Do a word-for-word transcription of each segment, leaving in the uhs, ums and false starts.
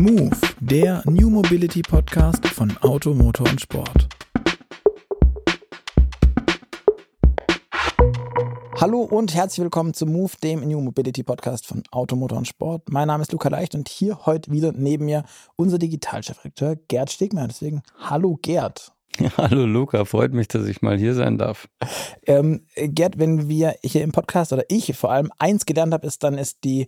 Move, der New Mobility Podcast von Auto, Motor und Sport. Hallo und herzlich willkommen zum Move, dem New Mobility Podcast von Auto, Motor und Sport. Mein Name ist Luca Leicht und hier heute wieder neben mir unser Digitalchefredakteur Gerd Stegmaier. Deswegen hallo Gerd. Ja, hallo Luca, freut mich, dass ich mal hier sein darf. Ähm, Gerd, wenn wir hier im Podcast oder ich vor allem eins gelernt habe, ist dann ist die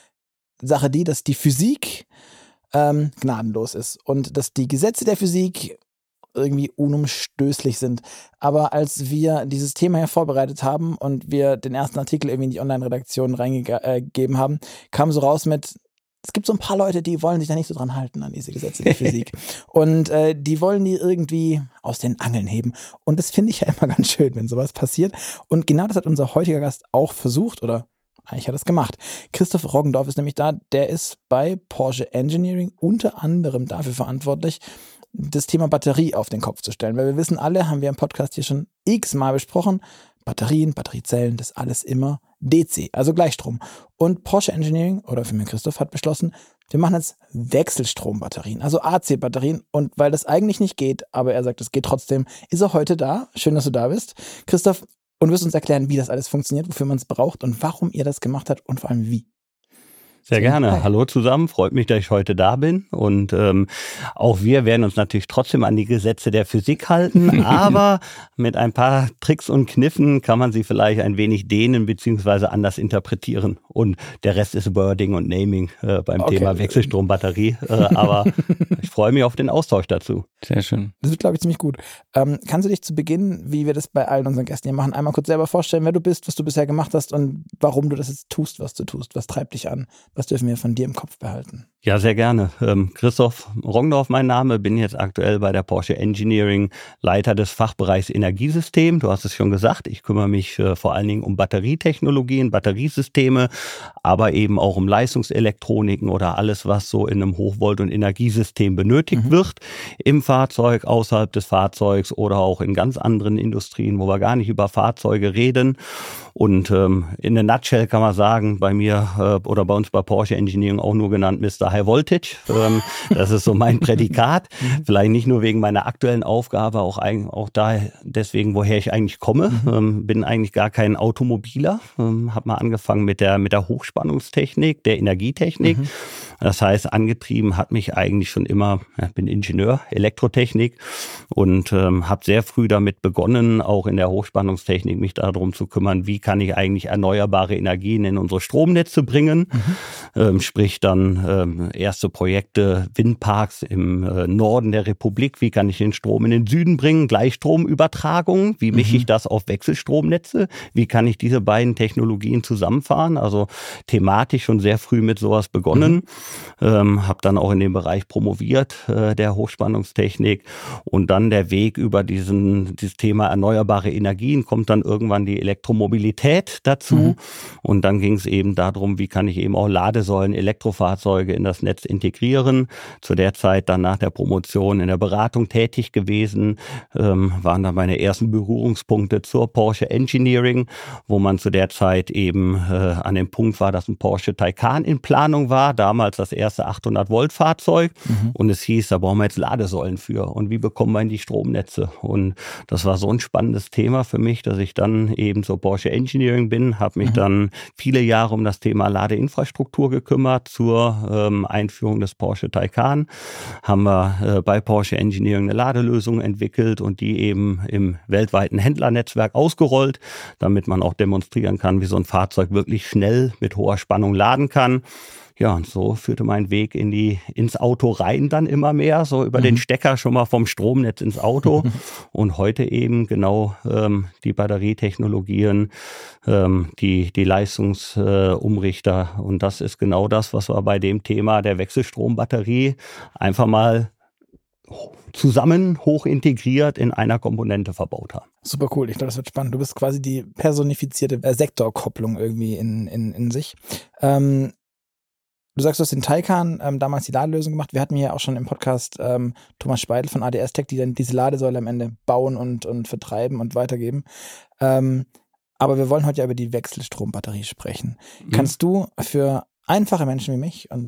Sache die, dass die Physik ähm, gnadenlos ist und dass die Gesetze der Physik irgendwie unumstößlich sind. Aber als wir dieses Thema hier vorbereitet haben und wir den ersten Artikel irgendwie in die Online-Redaktion reingegeben haben, kam so raus mit, es gibt so ein paar Leute, die wollen sich da nicht so dran halten an diese Gesetze der Physik. Und äh, die wollen die irgendwie aus den Angeln heben. Und das finde ich ja immer ganz schön, wenn sowas passiert. Und genau das hat unser heutiger Gast auch versucht, oder eigentlich hat er es gemacht. Christoph Roggendorf ist nämlich da, der ist bei Porsche Engineering unter anderem dafür verantwortlich, das Thema Batterie auf den Kopf zu stellen. Weil wir wissen alle, haben wir im Podcast hier schon x-mal besprochen, Batterien, Batteriezellen, das alles immer D C, also Gleichstrom. Und Porsche Engineering, oder für mich Christoph, hat beschlossen, wir machen jetzt Wechselstrombatterien, also A C-Batterien. Und weil das eigentlich nicht geht, aber er sagt, es geht trotzdem, ist er heute da. Schön, dass du da bist, Christoph. Und wirst uns erklären, wie das alles funktioniert, wofür man es braucht und warum ihr das gemacht habt und vor allem wie. Sehr gerne. Hi. Hallo zusammen, freut mich, dass ich heute da bin und ähm, auch wir werden uns natürlich trotzdem an die Gesetze der Physik halten, aber mit ein paar Tricks und Kniffen kann man sie vielleicht ein wenig dehnen bzw. anders interpretieren und der Rest ist Wording und Naming äh, beim okay. Thema Wechselstrombatterie, äh, aber ich freue mich auf den Austausch dazu. Sehr schön. Das wird, glaube ich, ziemlich gut. Ähm, kannst du dich zu Beginn, wie wir das bei allen unseren Gästen hier machen, einmal kurz selber vorstellen, wer du bist, was du bisher gemacht hast und warum du das jetzt tust, was du tust, was treibt dich an? Was dürfen wir von dir im Kopf behalten? Ja, sehr gerne. Ähm, Christoph Roggendorf mein Name, bin jetzt aktuell bei der Porsche Engineering Leiter des Fachbereichs Energiesystem. Du hast es schon gesagt, ich kümmere mich äh, vor allen Dingen um Batterietechnologien, Batteriesysteme, aber eben auch um Leistungselektroniken oder alles, was so in einem Hochvolt- und Energiesystem benötigt mhm. wird, im Fahrzeug, außerhalb des Fahrzeugs oder auch in ganz anderen Industrien, wo wir gar nicht über Fahrzeuge reden. Und ähm, in der Nutshell kann man sagen, bei mir äh, oder bei uns bei Porsche Engineering auch nur genannt Mister High Voltage. Ähm, das ist so mein Prädikat. Vielleicht nicht nur wegen meiner aktuellen Aufgabe, auch, ein, auch da deswegen, woher ich eigentlich komme. Mhm. Ähm, bin eigentlich gar kein Automobiler. Ähm, habe mal angefangen mit der, mit der Hochspannungstechnik, der Energietechnik. Mhm. Das heißt, angetrieben hat mich eigentlich schon immer, ich bin Ingenieur, Elektrotechnik und ähm, habe sehr früh damit begonnen, auch in der Hochspannungstechnik mich darum zu kümmern, wie kann ich eigentlich erneuerbare Energien in unsere Stromnetze bringen. Mhm. Ähm, sprich dann ähm, erste Projekte, Windparks im äh, Norden der Republik, wie kann ich den Strom in den Süden bringen, Gleichstromübertragung, wie mische mhm. ich das auf Wechselstromnetze, wie kann ich diese beiden Technologien zusammenfahren, also thematisch schon sehr früh mit sowas begonnen. Mhm. Ähm, habe dann auch in dem Bereich promoviert, äh, der Hochspannungstechnik und dann der Weg über diesen, dieses Thema erneuerbare Energien kommt dann irgendwann die Elektromobilität dazu mhm. und dann ging es eben darum, wie kann ich eben auch Ladesäulen, Elektrofahrzeuge in das Netz integrieren. Zu der Zeit dann nach der Promotion in der Beratung tätig gewesen, ähm, waren dann meine ersten Berührungspunkte zur Porsche Engineering, wo man zu der Zeit eben äh, an dem Punkt war, dass ein Porsche Taycan in Planung war, damals das erste achthundert Volt Fahrzeug mhm. und es hieß, da brauchen wir jetzt Ladesäulen für und wie bekommen wir in die Stromnetze und das war so ein spannendes Thema für mich, dass ich dann eben zur Porsche Engineering bin, habe mich mhm. dann viele Jahre um das Thema Ladeinfrastruktur gekümmert zur ähm, Einführung des Porsche Taycan, haben wir äh, bei Porsche Engineering eine Ladelösung entwickelt und die eben im weltweiten Händlernetzwerk ausgerollt, damit man auch demonstrieren kann, wie so ein Fahrzeug wirklich schnell mit hoher Spannung laden kann. Ja, und so führte mein Weg in die, ins Auto rein dann immer mehr, so über mhm. den Stecker schon mal vom Stromnetz ins Auto und heute eben genau ähm, die Batterietechnologien, ähm, die, die Leistungsumrichter äh, und das ist genau das, was wir bei dem Thema der Wechselstrombatterie einfach mal zusammen hoch integriert in einer Komponente verbaut haben. Super cool, ich glaube, das wird spannend. Du bist quasi die personifizierte äh, Sektorkopplung irgendwie in, in, in sich. Ähm, Du sagst, du hast den Taycan ähm, damals die Ladelösung gemacht. Wir hatten hier auch schon im Podcast ähm, Thomas Speidel von A D S Tech, die dann diese Ladesäule am Ende bauen und, und vertreiben und weitergeben. Ähm, aber wir wollen heute ja über die Wechselstrombatterie sprechen. Mhm. Kannst du für einfache Menschen wie mich und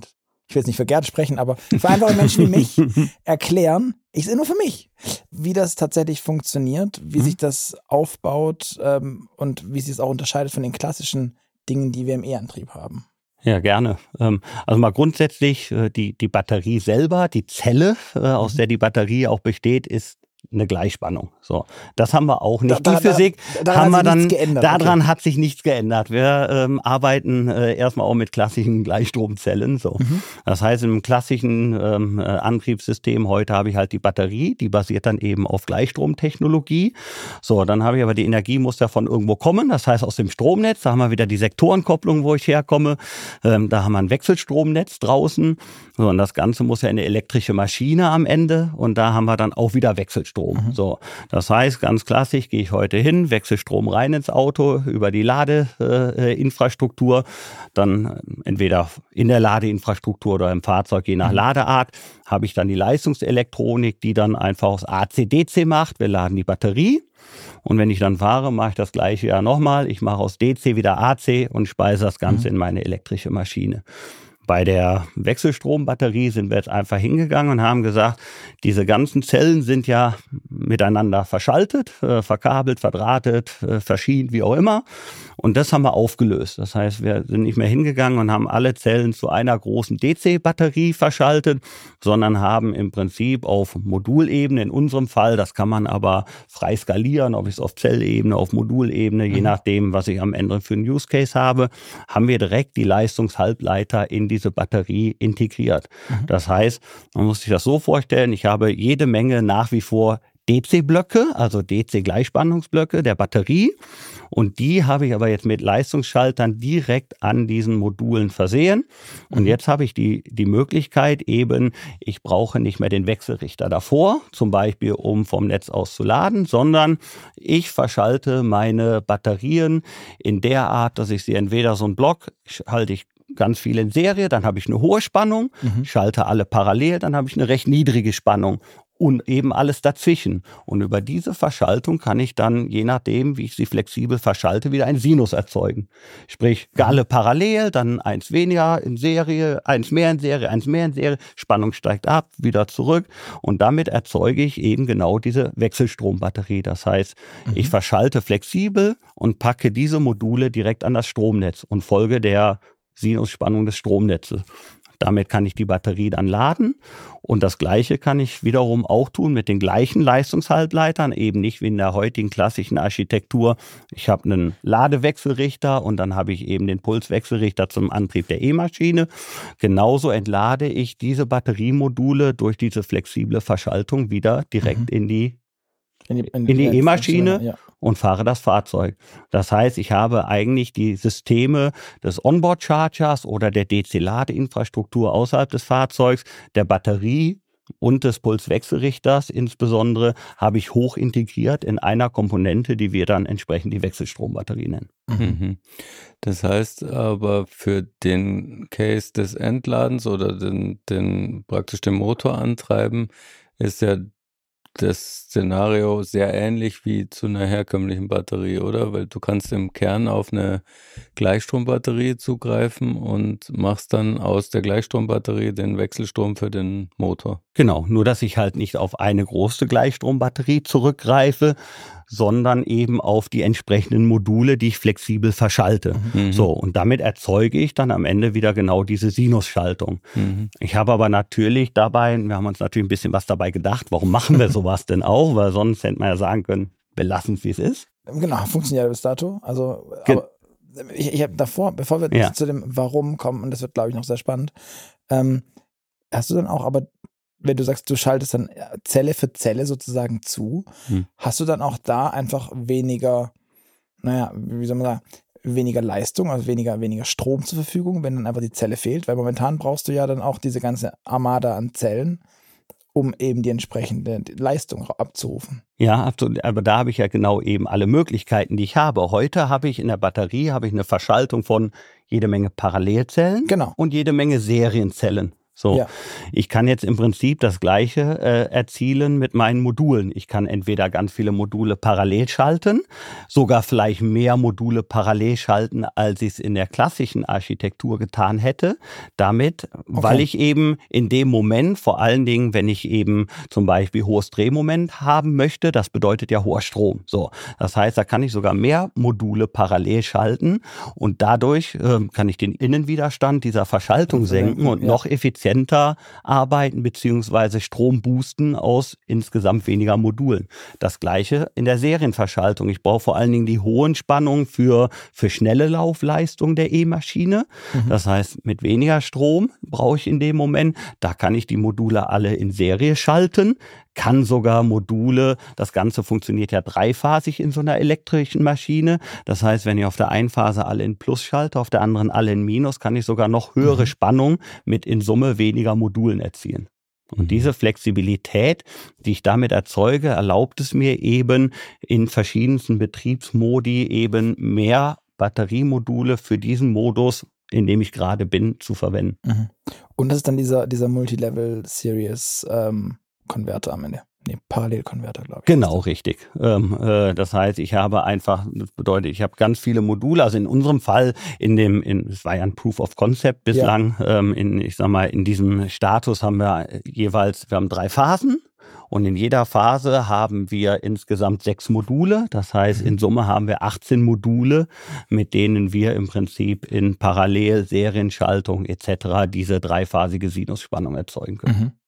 ich will jetzt nicht für Gerd sprechen, aber für einfache Menschen wie mich erklären, ich sehe nur für mich, wie das tatsächlich funktioniert, wie mhm. sich das aufbaut ähm, und wie sich es auch unterscheidet von den klassischen Dingen, die wir im E-Antrieb haben. Ja, gerne. Also mal grundsätzlich, die, die Batterie selber, die Zelle, aus der die Batterie auch besteht, ist eine Gleichspannung. So, das haben wir auch nicht. Da, die Physik da, haben wir dann, geändert. daran okay. hat sich nichts geändert. Wir ähm, arbeiten äh, erstmal auch mit klassischen Gleichstromzellen. So. Mhm. Das heißt, im klassischen ähm, Antriebssystem heute habe ich halt die Batterie, die basiert dann eben auf Gleichstromtechnologie. So, dann habe ich aber die Energie muss ja von irgendwo kommen, das heißt aus dem Stromnetz. Da haben wir wieder die Sektorenkopplung, wo ich herkomme. Ähm, da haben wir ein Wechselstromnetz draußen. So, und das Ganze muss ja in eine elektrische Maschine am Ende und da haben wir dann auch wieder Wechselstrom. Mhm. So, das heißt, ganz klassisch gehe ich heute hin, wechsle Strom rein ins Auto über die Ladeinfrastruktur, äh, dann entweder in der Ladeinfrastruktur oder im Fahrzeug, je nach mhm. Ladeart, habe ich dann die Leistungselektronik, die dann einfach aus A C D C macht. Wir laden die Batterie. Und wenn ich dann fahre, mache ich das gleiche ja nochmal. Ich mache aus D C wieder A C und speise das Ganze mhm. in meine elektrische Maschine. Bei der Wechselstrombatterie sind wir jetzt einfach hingegangen und haben gesagt, diese ganzen Zellen sind ja miteinander verschaltet, äh, verkabelt, verdrahtet, äh, verschient, wie auch immer. Und das haben wir aufgelöst. Das heißt, wir sind nicht mehr hingegangen und haben alle Zellen zu einer großen D C-Batterie verschaltet, sondern haben im Prinzip auf Modulebene, in unserem Fall, das kann man aber frei skalieren, ob ich es auf Zellebene, auf Modulebene, je nachdem, was ich am Ende für einen Use Case habe, haben wir direkt die Leistungshalbleiter in diese Batterie integriert. Mhm. Das heißt, man muss sich das so vorstellen, ich habe jede Menge nach wie vor D C-Blöcke, also D C-Gleichspannungsblöcke der Batterie. Und die habe ich aber jetzt mit Leistungsschaltern direkt an diesen Modulen versehen. Und mhm. jetzt habe ich die, die Möglichkeit eben, ich brauche nicht mehr den Wechselrichter davor, zum Beispiel um vom Netz aus zu laden, sondern ich verschalte meine Batterien in der Art, dass ich sie entweder so einen Block halte ich ganz viel in Serie, dann habe ich eine hohe Spannung, mhm. schalte alle parallel, dann habe ich eine recht niedrige Spannung. Und eben alles dazwischen. Und über diese Verschaltung kann ich dann, je nachdem, wie ich sie flexibel verschalte, wieder einen Sinus erzeugen. Sprich, alle parallel, dann eins weniger in Serie, eins mehr in Serie, eins mehr in Serie, Spannung steigt ab, wieder zurück. Und damit erzeuge ich eben genau diese Wechselstrombatterie. Das heißt, mhm. ich verschalte flexibel und packe diese Module direkt an das Stromnetz und folge der Sinusspannung des Stromnetzes. Damit kann ich die Batterie dann laden und das Gleiche kann ich wiederum auch tun mit den gleichen Leistungshalbleitern, eben nicht wie in der heutigen klassischen Architektur. Ich habe einen Ladewechselrichter und dann habe ich eben den Pulswechselrichter zum Antrieb der E-Maschine. Genauso entlade ich diese Batteriemodule durch diese flexible Verschaltung wieder direkt mhm. in die in die, in die, in die E-Maschine ja. und fahre das Fahrzeug. Das heißt, ich habe eigentlich die Systeme des Onboard-Chargers oder der D C-Ladeinfrastruktur außerhalb des Fahrzeugs, der Batterie und des Pulswechselrichters insbesondere, habe ich hoch integriert in einer Komponente, die wir dann entsprechend die Wechselstrombatterie nennen. Mhm. Das heißt aber für den Case des Entladens oder den, den praktisch den Motor antreiben, ist ja das Szenario sehr ähnlich wie zu einer herkömmlichen Batterie, oder? Weil du kannst im Kern auf eine Gleichstrombatterie zugreifen und machst dann aus der Gleichstrombatterie den Wechselstrom für den Motor. Genau, nur dass ich halt nicht auf eine große Gleichstrombatterie zurückgreife, sondern eben auf die entsprechenden Module, die ich flexibel verschalte. Mhm. So, und damit erzeuge ich dann am Ende wieder genau diese Sinusschaltung. Mhm. Ich habe aber natürlich dabei, wir haben uns natürlich ein bisschen was dabei gedacht, warum machen wir sowas denn auch? Weil sonst hätte man ja sagen können, wir lassen es, wie es ist. Genau, funktioniert ja bis dato. Also, aber ich, ich habe davor, bevor wir ja. zu dem Warum kommen, und das wird, glaube ich, noch sehr spannend, ähm, hast du dann auch aber wenn du sagst, du schaltest dann Zelle für Zelle sozusagen zu, hm. hast du dann auch da einfach weniger, naja, wie soll man sagen, weniger Leistung, also weniger, weniger Strom zur Verfügung, wenn dann einfach die Zelle fehlt? Weil momentan brauchst du ja dann auch diese ganze Armada an Zellen, um eben die entsprechende Leistung abzurufen. Ja, absolut. Aber da habe ich ja genau eben alle Möglichkeiten, die ich habe. Heute habe ich in der Batterie habe ich eine Verschaltung von jede Menge Parallelzellen genau. und jede Menge Serienzellen. So, Ja. ich kann jetzt im Prinzip das Gleiche äh, erzielen mit meinen Modulen. Ich kann entweder ganz viele Module parallel schalten, sogar vielleicht mehr Module parallel schalten, als ich es in der klassischen Architektur getan hätte. Damit, okay. weil ich eben in dem Moment, vor allen Dingen, wenn ich eben zum Beispiel hohes Drehmoment haben möchte, das bedeutet ja hoher Strom. So, das heißt, da kann ich sogar mehr Module parallel schalten und dadurch äh, kann ich den Innenwiderstand dieser Verschaltung senken und ja. noch effizienter arbeiten bzw. Strom boosten aus insgesamt weniger Modulen. Das gleiche in der Serienverschaltung. Ich brauche vor allen Dingen die hohen Spannungen für, für schnelle Laufleistung der E-Maschine. Mhm. Das heißt, mit weniger Strom brauche ich in dem Moment, da kann ich die Module alle in Serie schalten, kann sogar Module, das Ganze funktioniert ja dreiphasig in so einer elektrischen Maschine. Das heißt, wenn ich auf der einen Phase alle in Plus schalte, auf der anderen alle in Minus, kann ich sogar noch höhere mhm. Spannung mit in Summe weniger Modulen erzielen. Und mhm. diese Flexibilität, die ich damit erzeuge, erlaubt es mir eben in verschiedensten Betriebsmodi eben mehr Batteriemodule für diesen Modus, in dem ich gerade bin, zu verwenden. Mhm. Und das ist dann dieser, dieser Multilevel-Series ähm Konverter am Ende. Nee, Parallelkonverter, glaube ich. Genau, richtig. Ähm, äh, das heißt, ich habe einfach, das bedeutet, ich habe ganz viele Module, also in unserem Fall, in dem, in, es war ja ein Proof of Concept bislang, ja. ähm, in, ich sag mal, in diesem Status haben wir jeweils, wir haben drei Phasen. Und in jeder Phase haben wir insgesamt sechs Module. Das heißt, in Summe haben wir achtzehn Module, mit denen wir im Prinzip in Parallel, Serienschaltung et cetera diese dreiphasige Sinusspannung erzeugen können. Mhm.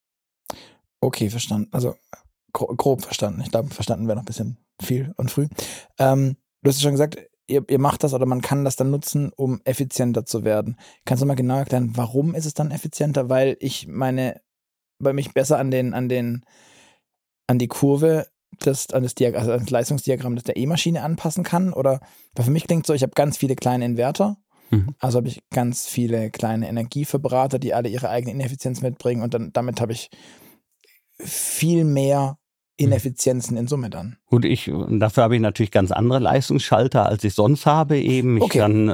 Okay, verstanden. Also gro- grob verstanden. Ich glaube, verstanden wäre noch ein bisschen viel und früh. Ähm, du hast ja schon gesagt, ihr, ihr macht das oder man kann das dann nutzen, um effizienter zu werden. Kannst du mal genau erklären, warum ist es dann effizienter? Weil ich meine, weil mich besser an den, an den, an die Kurve, das, an das, Diag- also an das Leistungsdiagramm der E-Maschine anpassen kann? Oder, weil für mich klingt so, ich habe ganz viele kleine Inverter. Mhm. Also habe ich ganz viele kleine Energieverbrater, die alle ihre eigene Ineffizienz mitbringen und dann damit habe ich viel mehr Ineffizienzen in Summe dann. Gut, ich, dafür habe ich natürlich ganz andere Leistungsschalter, als ich sonst habe eben. Ich okay. kann äh,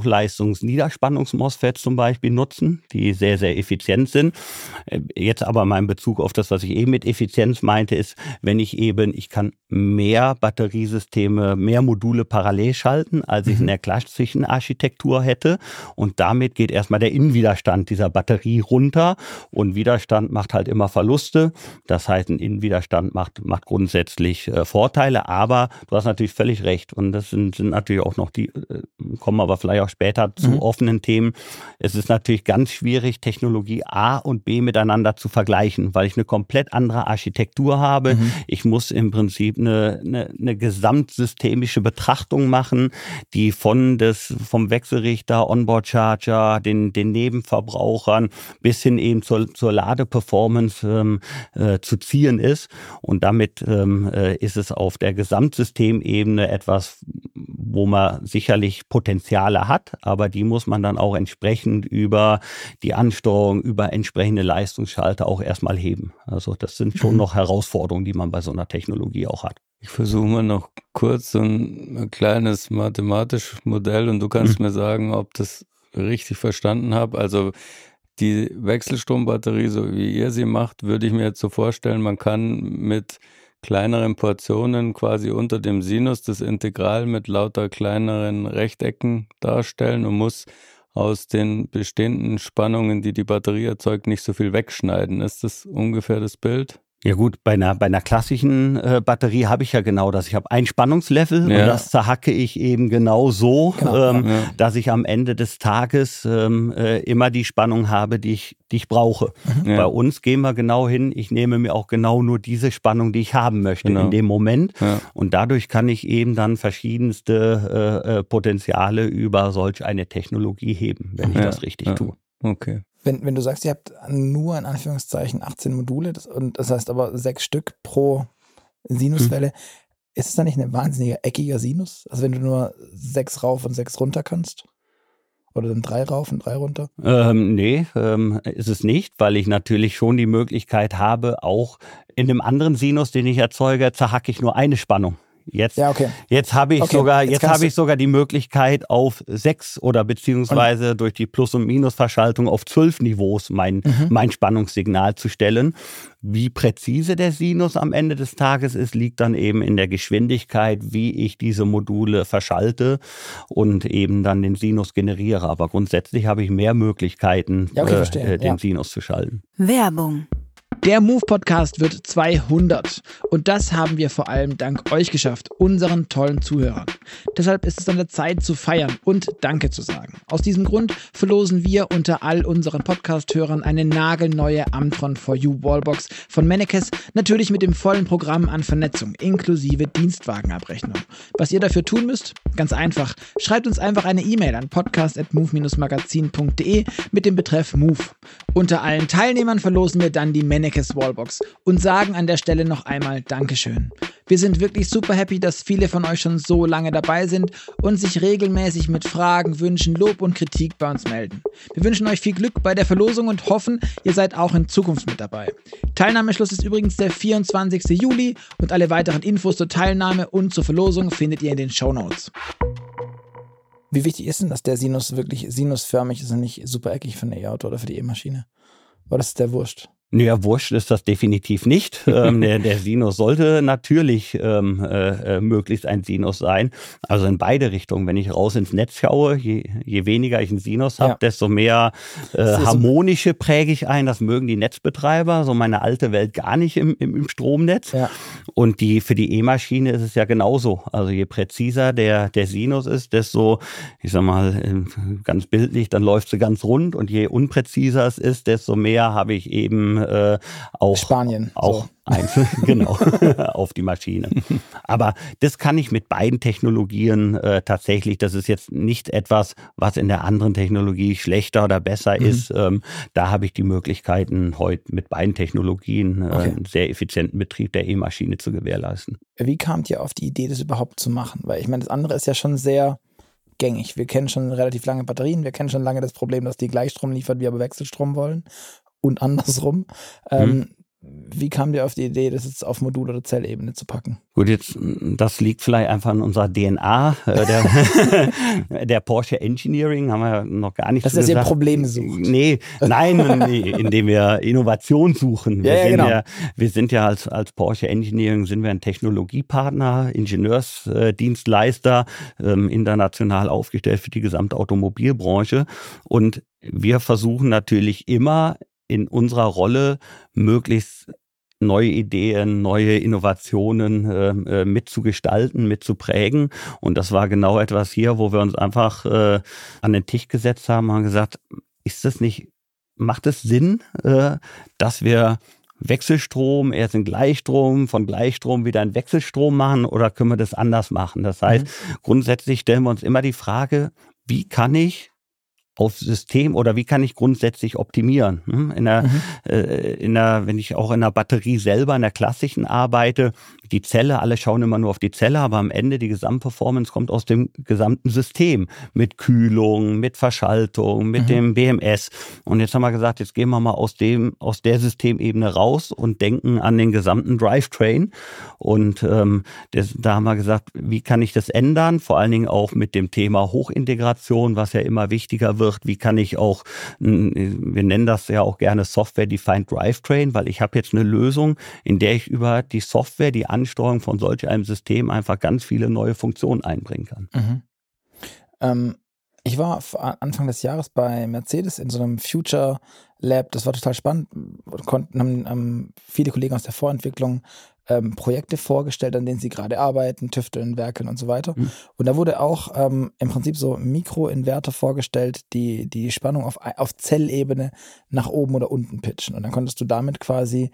Hochleistungs-Niederspannungs-MOSFETs zum Beispiel nutzen, die sehr, sehr effizient sind. Äh, jetzt aber mein Bezug auf das, was ich eben mit Effizienz meinte, ist, wenn ich eben, ich kann mehr Batteriesysteme, mehr Module parallel schalten, als ich mhm. in der klassischen Architektur hätte. Und damit geht erstmal der Innenwiderstand dieser Batterie runter. Und Widerstand macht halt immer Verluste. Das heißt, ein Innenwiderstand macht, macht grundsätzlich äh, Vorteile, aber du hast natürlich völlig recht und das sind, sind natürlich auch noch die, äh, kommen aber vielleicht auch später zu mhm. offenen Themen. Es ist natürlich ganz schwierig, Technologie A und B miteinander zu vergleichen, weil ich eine komplett andere Architektur habe. Mhm. Ich muss im Prinzip eine, eine, eine gesamtsystemische Betrachtung machen, die von des, vom Wechselrichter, Onboard-Charger, den, den Nebenverbrauchern bis hin eben zur, zur Ladeperformance ähm, äh, zu ziehen ist. Und damit ähm, äh, ist es auf der Gesamtsystemebene etwas, wo man sicherlich Potenziale hat, aber die muss man dann auch entsprechend über die Ansteuerung, über entsprechende Leistungsschalter auch erstmal heben. Also das sind schon noch Herausforderungen, die man bei so einer Technologie auch hat. Ich versuche mal noch kurz so ein kleines mathematisches Modell und du kannst mhm. mir sagen, ob das richtig verstanden habe. Also die Wechselstrombatterie, so wie ihr sie macht, würde ich mir jetzt so vorstellen, man kann mit kleineren Portionen quasi unter dem Sinus das Integral mit lauter kleineren Rechtecken darstellen und muss aus den bestehenden Spannungen, die die Batterie erzeugt, nicht so viel wegschneiden. Ist das ungefähr das Bild? Ja gut, bei einer, bei einer klassischen äh, Batterie habe ich ja genau das. Ich habe ein Spannungslevel ja. und das zerhacke ich eben genau so, genau. Ähm, ja. dass ich am Ende des Tages ähm, äh, immer die Spannung habe, die ich, die ich brauche. Mhm. Ja. Bei uns gehen wir genau hin, ich nehme mir auch genau nur diese Spannung, die ich haben möchte genau. in dem Moment. Ja. Und dadurch kann ich eben dann verschiedenste äh, äh, Potenziale über solch eine Technologie heben, wenn ich ja. das richtig ja. tue. Okay. Wenn, wenn du sagst, ihr habt nur in Anführungszeichen achtzehn Module das, und das heißt aber sechs Stück pro Sinuswelle, hm. ist es dann nicht ein wahnsinniger eckiger Sinus? Also wenn du nur sechs rauf und sechs runter kannst? Oder dann drei rauf und drei runter? Ähm, nee, ähm, ist es nicht, weil ich natürlich schon die Möglichkeit habe, auch in dem anderen Sinus, den ich erzeuge, zerhacke ich nur eine Spannung. Jetzt, ja, okay. jetzt habe ich okay, sogar, jetzt, jetzt habe ich sogar die Möglichkeit auf sechs oder beziehungsweise und durch die Plus- und Minusverschaltung auf zwölf Niveaus mein, mhm. mein Spannungssignal zu stellen. Wie präzise der Sinus am Ende des Tages ist, liegt dann eben in der Geschwindigkeit, wie ich diese Module verschalte und eben dann den Sinus generiere. Aber grundsätzlich habe ich mehr Möglichkeiten, ja, okay, äh, den ja. Sinus zu schalten. Werbung. Der Move-Podcast wird zweihundert und das haben wir vor allem dank euch geschafft, unseren tollen Zuhörern. Deshalb ist es an der Zeit zu feiern und Danke zu sagen. Aus diesem Grund verlosen wir unter all unseren Podcast-Hörern eine nagelneue Amtron for You Wallbox von Mennekes, natürlich mit dem vollen Programm an Vernetzung inklusive Dienstwagenabrechnung. Was ihr dafür tun müsst? Ganz einfach. Schreibt uns einfach eine E-Mail an podcast at move dash magazin punkt de mit dem Betreff Move. Unter allen Teilnehmern verlosen wir dann die Mennekes Wallbox und sagen an der Stelle noch einmal Dankeschön. Wir sind wirklich super happy, dass viele von euch schon so lange dabei sind und sich regelmäßig mit Fragen, Wünschen, Lob und Kritik bei uns melden. Wir wünschen euch viel Glück bei der Verlosung und hoffen, ihr seid auch in Zukunft mit dabei. Teilnahmeschluss ist übrigens der vierundzwanzigster Juli und alle weiteren Infos zur Teilnahme und zur Verlosung findet ihr in den Shownotes. Wie wichtig ist denn, dass der Sinus wirklich sinusförmig ist und nicht supereckig für ein E-Auto oder für die E-Maschine? Oder ist der wurscht? Naja, wurscht ist das definitiv nicht. ähm, der, der Sinus sollte natürlich ähm, äh, möglichst ein Sinus sein. Also in beide Richtungen. Wenn ich raus ins Netz schaue, je, je weniger ich einen Sinus habe, ja. desto mehr äh, harmonische präge ich ein. Das mögen die Netzbetreiber, so meine alte Welt gar nicht im, im, im Stromnetz. Ja. Und die, für die E-Maschine ist es ja genauso. Also je präziser der, der Sinus ist, desto, ich sag mal, ganz bildlich, dann läuft sie ganz rund. Und je unpräziser es ist, desto mehr habe ich eben Äh, auch Spanien. Auch so. einzeln, genau, auf die Maschine. Aber das kann ich mit beiden Technologien äh, tatsächlich, das ist jetzt nicht etwas, was in der anderen Technologie schlechter oder besser mhm. ist. Ähm, da habe ich die Möglichkeiten, heute mit beiden Technologien äh, okay. einen sehr effizienten Betrieb der E-Maschine zu gewährleisten. Wie kamt ihr auf die Idee, das überhaupt zu machen? Weil ich meine, das andere ist ja schon sehr gängig. Wir kennen schon relativ lange Batterien, wir kennen schon lange das Problem, dass die Gleichstrom liefert, wir aber Wechselstrom wollen. Und andersrum. Ähm, hm. Wie kam dir auf die Idee, das jetzt auf Modul- oder Zellebene zu packen? Gut, jetzt, das liegt vielleicht einfach in unserer D N A. Äh, der, der Porsche Engineering haben wir ja noch gar nicht das so ist, dass gesagt. ihr Probleme sucht. Nee, nein, nee, indem wir Innovation suchen. Wir, ja, ja, sind, genau. ja, wir sind ja als, als Porsche Engineering sind wir ein Technologiepartner, Ingenieursdienstleister, ähm, international aufgestellt für die gesamte Automobilbranche. Und wir versuchen natürlich immer, in unserer Rolle möglichst neue Ideen, neue Innovationen äh, mitzugestalten, mitzuprägen. Und das war genau etwas hier, wo wir uns einfach äh, an den Tisch gesetzt haben und gesagt, ist das nicht, macht es Sinn, äh, dass wir Wechselstrom, erst in Gleichstrom, von Gleichstrom wieder in Wechselstrom machen oder können wir das anders machen? Das heißt, mhm. grundsätzlich stellen wir uns immer die Frage, wie kann ich aufs System oder wie kann ich grundsätzlich optimieren? In der, mhm. äh, in der, wenn ich auch in der Batterie selber, in der klassischen arbeite, die Zelle, alle schauen immer nur auf die Zelle, aber am Ende die Gesamtperformance kommt aus dem gesamten System mit Kühlung, mit Verschaltung, mit mhm. dem B M S. Und jetzt haben wir gesagt, jetzt gehen wir mal aus dem, aus der Systemebene raus und denken an den gesamten Drivetrain. Und ähm, das, da haben wir gesagt, wie kann ich das ändern? Vor allen Dingen auch mit dem Thema Hochintegration, was ja immer wichtiger wird. Wie kann ich auch, wir nennen das ja auch gerne Software-Defined Drivetrain, weil ich habe jetzt eine Lösung, in der ich über die Software, die Ansteuerung von solch einem System einfach ganz viele neue Funktionen einbringen kann. Mhm. Ähm, ich war Anfang des Jahres bei Mercedes in so einem Future Lab, das war total spannend, konnten haben ähm, viele Kollegen aus der Vorentwicklung Ähm, Projekte vorgestellt, an denen sie gerade arbeiten, tüfteln, werkeln und so weiter. Mhm. Und da wurde auch ähm, im Prinzip so Mikroinverter vorgestellt, die die Spannung auf, auf Zellebene nach oben oder unten pitchen. Und dann konntest du damit quasi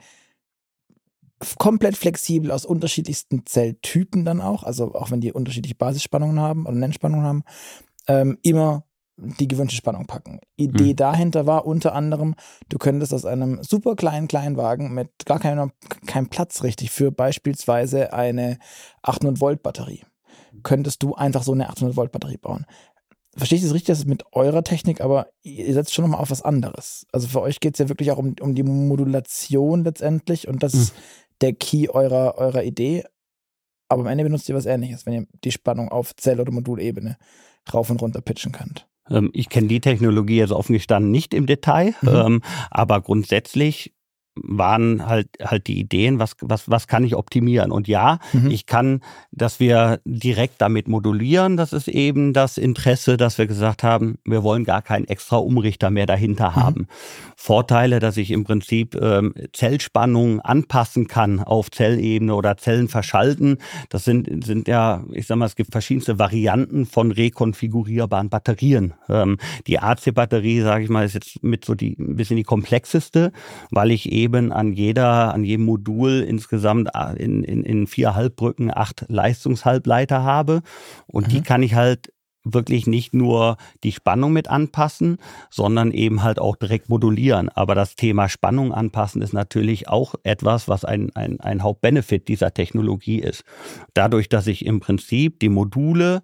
komplett flexibel aus unterschiedlichsten Zelltypen dann auch, also auch wenn die unterschiedliche Basisspannungen haben oder Nennspannungen haben, ähm, immer die gewünschte Spannung packen. Idee mhm. dahinter war unter anderem, du könntest aus einem super kleinen Kleinwagen mit gar keinem, keinem Platz richtig für beispielsweise eine achthundert Volt Batterie, könntest du einfach so eine achthundert Volt Batterie bauen. Verstehe ich das richtig, das ist mit eurer Technik, aber ihr setzt schon nochmal auf was anderes. Also für euch geht es ja wirklich auch um, um die Modulation letztendlich und das mhm. ist der Key eurer, eurer Idee. aber am Ende benutzt ihr was Ähnliches, wenn ihr die Spannung auf Zell- oder Modulebene rauf und runter pitchen könnt. Ähm, ich kenne die Technologie jetzt offen gestanden nicht im Detail, mhm. ähm, aber grundsätzlich waren halt halt die Ideen, was was was kann ich optimieren? Und ja, mhm. ich kann, dass wir direkt damit modulieren, das ist eben das Interesse, dass wir gesagt haben, wir wollen gar keinen extra Umrichter mehr dahinter mhm. haben. Vorteile, dass ich im Prinzip ähm, Zellspannungen anpassen kann auf Zellebene oder Zellen verschalten, das sind sind ja, ich sag mal, es gibt verschiedenste Varianten von rekonfigurierbaren Batterien. Ähm, die A C-Batterie, sage ich mal, ist jetzt mit so die ein bisschen die komplexeste, weil ich eben eben an jeder, an jedem Modul insgesamt in, in, in vier Halbbrücken acht Leistungshalbleiter habe. Und mhm. die kann ich halt wirklich nicht nur die Spannung mit anpassen, sondern eben halt auch direkt modulieren. Aber das Thema Spannung anpassen ist natürlich auch etwas, was ein, ein, ein Hauptbenefit dieser Technologie ist. Dadurch, dass ich im Prinzip die Module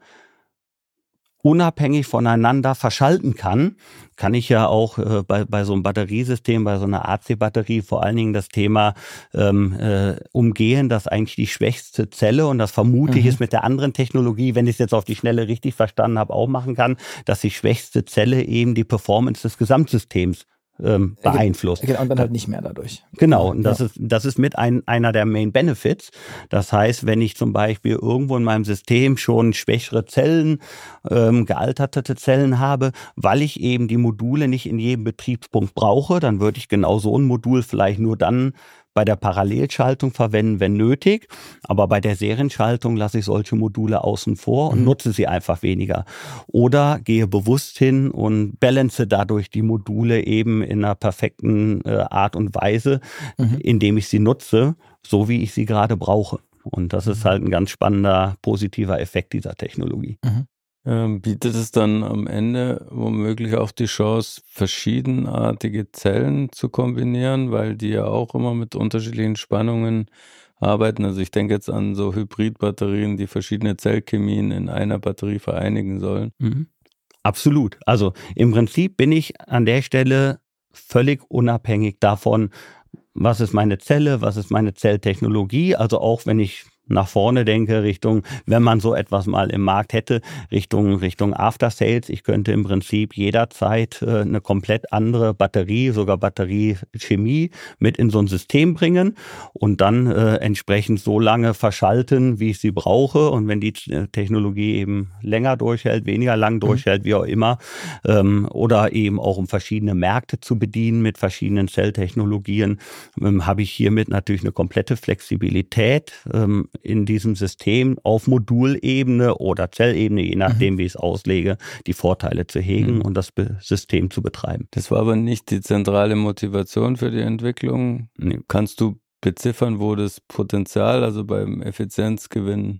unabhängig voneinander verschalten kann, kann ich ja auch äh, bei, bei so einem Batteriesystem, bei so einer A C-Batterie vor allen Dingen das Thema ähm, äh, umgehen, dass eigentlich die schwächste Zelle, und das vermute mhm. ich ist mit der anderen Technologie, wenn ich es jetzt auf die Schnelle richtig verstanden habe, auch machen kann, dass die schwächste Zelle eben die Performance des Gesamtsystems Ähm, beeinflusst. Genau, und dann halt nicht mehr dadurch. Genau, und das, ja. ist, das ist mit ein, einer der Main Benefits. Das heißt, wenn ich zum Beispiel irgendwo in meinem System schon schwächere Zellen, ähm, gealterte Zellen habe, weil ich eben die Module nicht in jedem Betriebspunkt brauche, dann würde ich genau so ein Modul vielleicht nur dann bei der Parallelschaltung verwenden, wenn nötig. Aber bei der Serienschaltung lasse ich solche Module außen vor und mhm. nutze sie einfach weniger. Oder gehe bewusst hin und balance dadurch die Module eben in einer perfekten äh, Art und Weise, mhm. indem ich sie nutze, so wie ich sie gerade brauche. Und das ist halt ein ganz spannender, positiver Effekt dieser Technologie. Mhm. Ähm, bietet es dann am Ende womöglich auch die Chance, verschiedenartige Zellen zu kombinieren, weil die ja auch immer mit unterschiedlichen Spannungen arbeiten? Also ich denke jetzt an so Hybridbatterien, die verschiedene Zellchemien in einer Batterie vereinigen sollen. Mhm. Absolut. Also im Prinzip bin ich an der Stelle völlig unabhängig davon, was ist meine Zelle, was ist meine Zelltechnologie. Also auch wenn ich nach vorne denke, Richtung, wenn man so etwas mal im Markt hätte, Richtung Richtung After Sales. Ich könnte im Prinzip jederzeit äh, eine komplett andere Batterie, sogar Batteriechemie mit in so ein System bringen und dann äh, entsprechend so lange verschalten, wie ich sie brauche. Und wenn die Technologie eben länger durchhält, weniger lang durchhält, mhm. wie auch immer, ähm, oder eben auch um verschiedene Märkte zu bedienen mit verschiedenen Zelltechnologien, ähm, habe ich hiermit natürlich eine komplette Flexibilität, ähm, in diesem System auf Modulebene oder Zellebene, je nachdem, mhm. wie ich es auslege, die Vorteile zu hegen mhm. und das Be- System zu betreiben. Das war aber nicht die zentrale Motivation für die Entwicklung. Nee. Kannst du beziffern, wo das Potenzial, also beim Effizienzgewinn,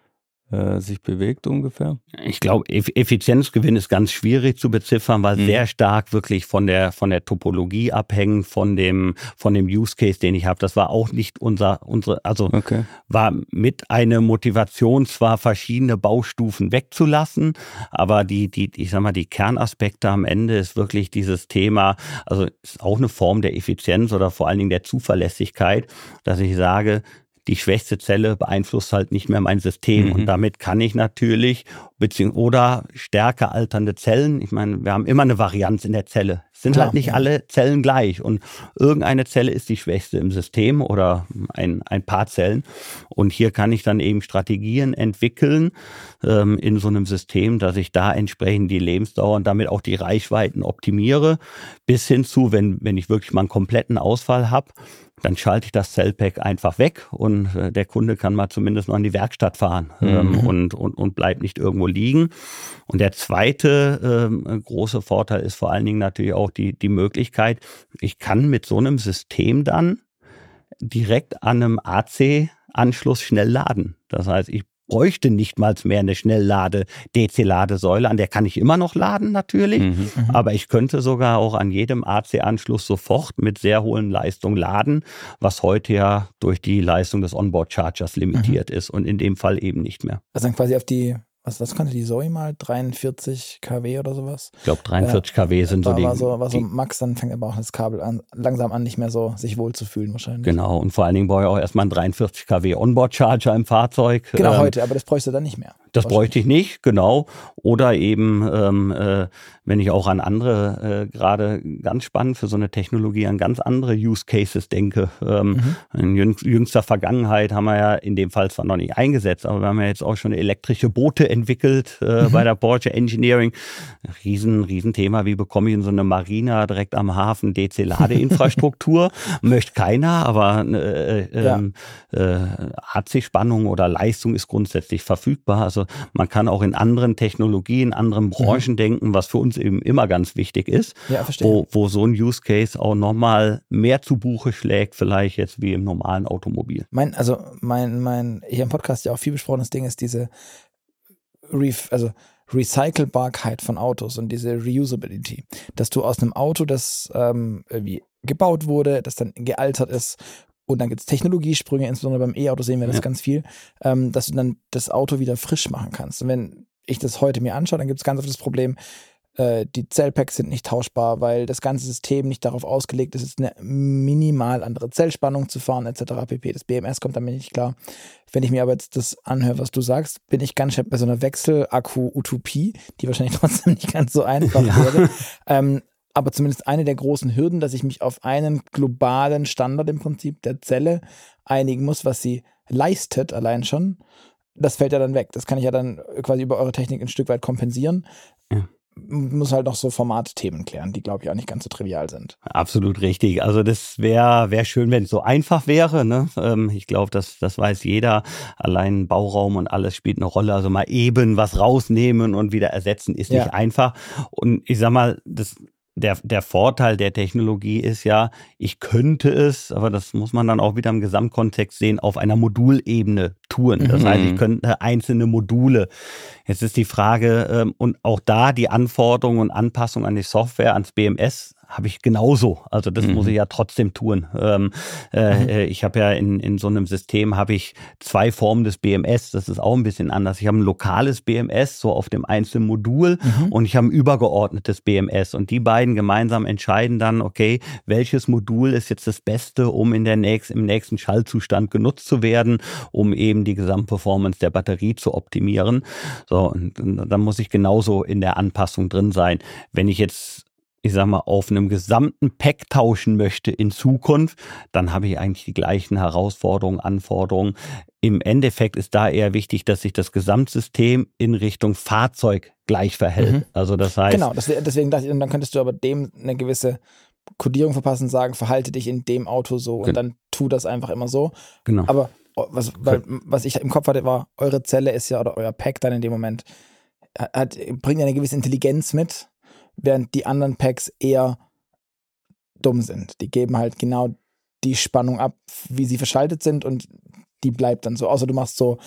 äh, sich bewegt ungefähr? Ich glaube, Eff- Effizienzgewinn ist ganz schwierig zu beziffern, weil mhm. sehr stark wirklich von der von der Topologie abhängt, von dem von dem Use Case, den ich habe. Das war auch nicht unser unsere, also okay. war mit eine Motivation, zwar verschiedene Baustufen wegzulassen, aber die die ich sag mal die Kernaspekte am Ende ist wirklich dieses Thema. Also ist auch eine Form der Effizienz oder vor allen Dingen der Zuverlässigkeit, dass ich sage, die schwächste Zelle beeinflusst halt nicht mehr mein System. Mhm. Und damit kann ich natürlich, beziehungsweise oder stärker alternde Zellen, ich meine, wir haben immer eine Varianz in der Zelle. Es sind Klar, halt nicht ja. alle Zellen gleich. Und irgendeine Zelle ist die schwächste im System oder ein, ein paar Zellen. Und hier kann ich dann eben Strategien entwickeln ähm, in so einem System, dass ich da entsprechend die Lebensdauer und damit auch die Reichweiten optimiere, bis hin zu, wenn, wenn ich wirklich mal einen kompletten Ausfall habe, dann schalte ich das Cellpack einfach weg und äh, der Kunde kann mal zumindest noch in die Werkstatt fahren ähm, mhm. und, und, und bleibt nicht irgendwo liegen. Und der zweite ähm, große Vorteil ist vor allen Dingen natürlich auch die, die Möglichkeit, ich kann mit so einem System dann direkt an einem A C-Anschluss schnell laden. Das heißt, ich bräuchte nicht mal mehr eine Schnelllade-D C-Ladesäule, an der kann ich immer noch laden natürlich, mhm, aber ich könnte sogar auch an jedem A C-Anschluss sofort mit sehr hohen Leistungen laden, was heute ja durch die Leistung des Onboard-Chargers limitiert mhm. ist und in dem Fall eben nicht mehr. Also dann quasi auf die was, was konnte die Zoe mal? dreiundvierzig Kilowatt oder sowas? Ich glaube, dreiundvierzig Kilowatt sind war, so die. War so, war so die, Max, dann fängt aber auch das Kabel an, langsam an, nicht mehr so sich wohl zu fühlen wahrscheinlich. Genau, und vor allen Dingen brauche ich auch erstmal einen dreiundvierzig Kilowatt Onboard-Charger im Fahrzeug. Genau, ähm, heute, aber das bräuchte du dann nicht mehr. Das bräuchte ich nicht, genau. Oder eben, ähm, äh, wenn ich auch an andere, äh, gerade ganz spannend für so eine Technologie, an ganz andere Use Cases denke. Ähm, mhm. In jüngst, jüngster Vergangenheit haben wir ja in dem Fall zwar noch nicht eingesetzt, aber wir haben ja jetzt auch schon elektrische Boote entwickelt äh, mhm. bei der Porsche Engineering. Riesen, riesen Thema, wie bekomme ich in so eine Marina direkt am Hafen D C-Ladeinfrastruktur? Möchte keiner, aber äh, äh, ja. äh, A C-Spannung oder Leistung ist grundsätzlich verfügbar. Also man kann auch in anderen Technologien, in anderen Branchen mhm. denken, was für uns eben immer ganz wichtig ist, ja, wo, wo so ein Use Case auch nochmal mehr zu Buche schlägt, vielleicht jetzt wie im normalen Automobil. Mein, also mein, mein hier im Podcast ja auch viel besprochenes Ding ist diese Ref, also Recycelbarkeit von Autos und diese Reusability, dass du aus einem Auto, das ähm, irgendwie gebaut wurde, das dann gealtert ist, und dann gibt es Technologiesprünge, insbesondere beim E-Auto sehen wir das ja. ganz viel, ähm, dass du dann das Auto wieder frisch machen kannst. Und wenn ich das heute mir anschaue, dann gibt es ganz oft das Problem, äh, die Zellpacks sind nicht tauschbar, weil das ganze System nicht darauf ausgelegt ist, eine minimal andere Zellspannung zu fahren, et cetera pp. Das B M S kommt damit nicht klar. Wenn ich mir aber jetzt das anhöre, was du sagst, bin ich ganz schnell bei so einer Wechselakku-Utopie, die wahrscheinlich trotzdem nicht ganz so einfach ja. wäre. Ähm, aber zumindest eine der großen Hürden, dass ich mich auf einen globalen Standard im Prinzip der Zelle einigen muss, was sie leistet allein schon, das fällt ja dann weg. Das kann ich ja dann quasi über eure Technik ein Stück weit kompensieren. Ja. Muss halt noch so Formatthemen klären, die, glaube ich, auch nicht ganz so trivial sind. Absolut richtig. Also das wäre wär schön, wenn es so einfach wäre. Ne? Ähm, ich glaube, das, das weiß jeder. Allein Bauraum und alles spielt eine Rolle. Also mal eben was rausnehmen und wieder ersetzen ist nicht ja. einfach. Und ich sag mal, das Der, der Vorteil der Technologie ist ja, ich könnte es, aber das muss man dann auch wieder im Gesamtkontext sehen, auf einer Modulebene tun. Das mhm. heißt, ich könnte einzelne Module. Jetzt ist die Frage, ähm, und auch da die Anforderungen und Anpassung an die Software, ans B M S, habe ich genauso. Also das mhm. muss ich ja trotzdem tun. Ähm, äh, mhm. Ich habe ja in, in so einem System habe ich zwei Formen des B M S. Das ist auch ein bisschen anders. Ich habe ein lokales B M S, so auf dem einzelnen Modul mhm. und ich habe ein übergeordnetes B M S. Und die beiden gemeinsam entscheiden dann, okay, welches Modul ist jetzt das Beste, um in der nächst, im nächsten Schaltzustand genutzt zu werden, um eben die Gesamtperformance der Batterie zu optimieren. So, und, und dann muss ich genauso in der Anpassung drin sein. Wenn ich jetzt ich sag mal, auf einem gesamten Pack tauschen möchte in Zukunft, dann habe ich eigentlich die gleichen Herausforderungen, Anforderungen. Im Endeffekt ist da eher wichtig, dass sich das Gesamtsystem in Richtung Fahrzeug gleich verhält. Mhm. Also das heißt... Genau, deswegen dachte ich, dann könntest du aber dem eine gewisse Kodierung verpassen, sagen, verhalte dich in dem Auto so und genau. dann tu das einfach immer so. Genau. Aber was, weil, was ich im Kopf hatte, war, eure Zelle ist ja, oder euer Pack dann in dem Moment, hat, bringt ja eine gewisse Intelligenz mit, während die anderen Packs eher dumm sind. Die geben halt genau die Spannung ab, wie sie verschaltet sind und die bleibt dann so. Außer du machst so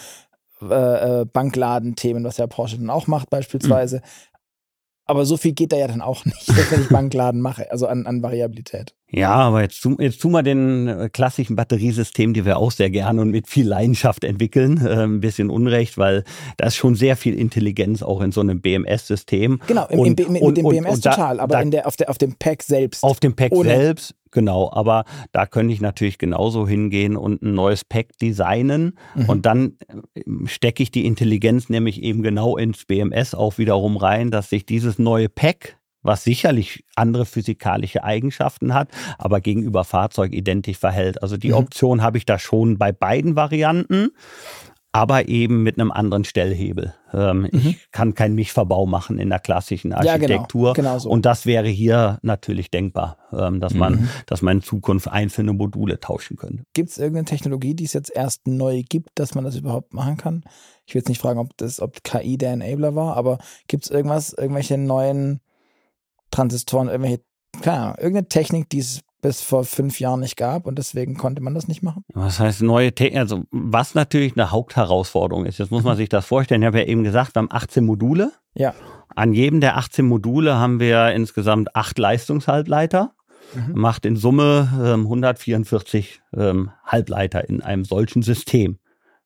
äh, Bankladen-Themen, was ja Porsche dann auch macht beispielsweise. Mhm. Aber so viel geht da ja dann auch nicht, wenn ich Bankladen mache, also an, an Variabilität. Ja, aber jetzt, jetzt tun wir den klassischen Batteriesystem, die wir auch sehr gerne und mit viel Leidenschaft entwickeln, äh, ein bisschen Unrecht, weil da ist schon sehr viel Intelligenz auch in so einem B M S-System. Genau, im, und, im, mit und, dem B M S und, total, da, aber da, in der, auf, der, auf dem Pack selbst. Auf dem Pack selbst, genau. Aber da könnte ich natürlich genauso hingehen und ein neues Pack designen mhm. und dann stecke ich die Intelligenz nämlich eben genau ins B M S auch wiederum rein, dass sich dieses neue Pack, was sicherlich andere physikalische Eigenschaften hat, aber gegenüber Fahrzeug identisch verhält. Also die mhm. Option habe ich da schon bei beiden Varianten, aber eben mit einem anderen Stellhebel. Ähm, mhm. Ich kann keinen Mischverbau machen in der klassischen Architektur. Ja, genau, genau so. Und das wäre hier natürlich denkbar, ähm, dass, mhm. man, dass man in Zukunft einzelne Module tauschen könnte. Gibt es irgendeine Technologie, die es jetzt erst neu gibt, dass man das überhaupt machen kann? Ich will jetzt nicht fragen, ob das, ob K I der Enabler war, aber gibt es irgendwas, irgendwelche neuen Transistoren, irgendwelche, keine Ahnung, irgendeine Technik, die es bis vor fünf Jahren nicht gab und deswegen konnte man das nicht machen? Was heißt neue Technik? Also was natürlich eine Hauptherausforderung ist, jetzt muss man sich das vorstellen, ich habe ja eben gesagt, wir haben achtzehn Module. Ja. An jedem der achtzehn Module haben wir insgesamt acht Leistungshalbleiter. Mhm. Macht in Summe ähm, hundertvierundvierzig ähm, Halbleiter in einem solchen System.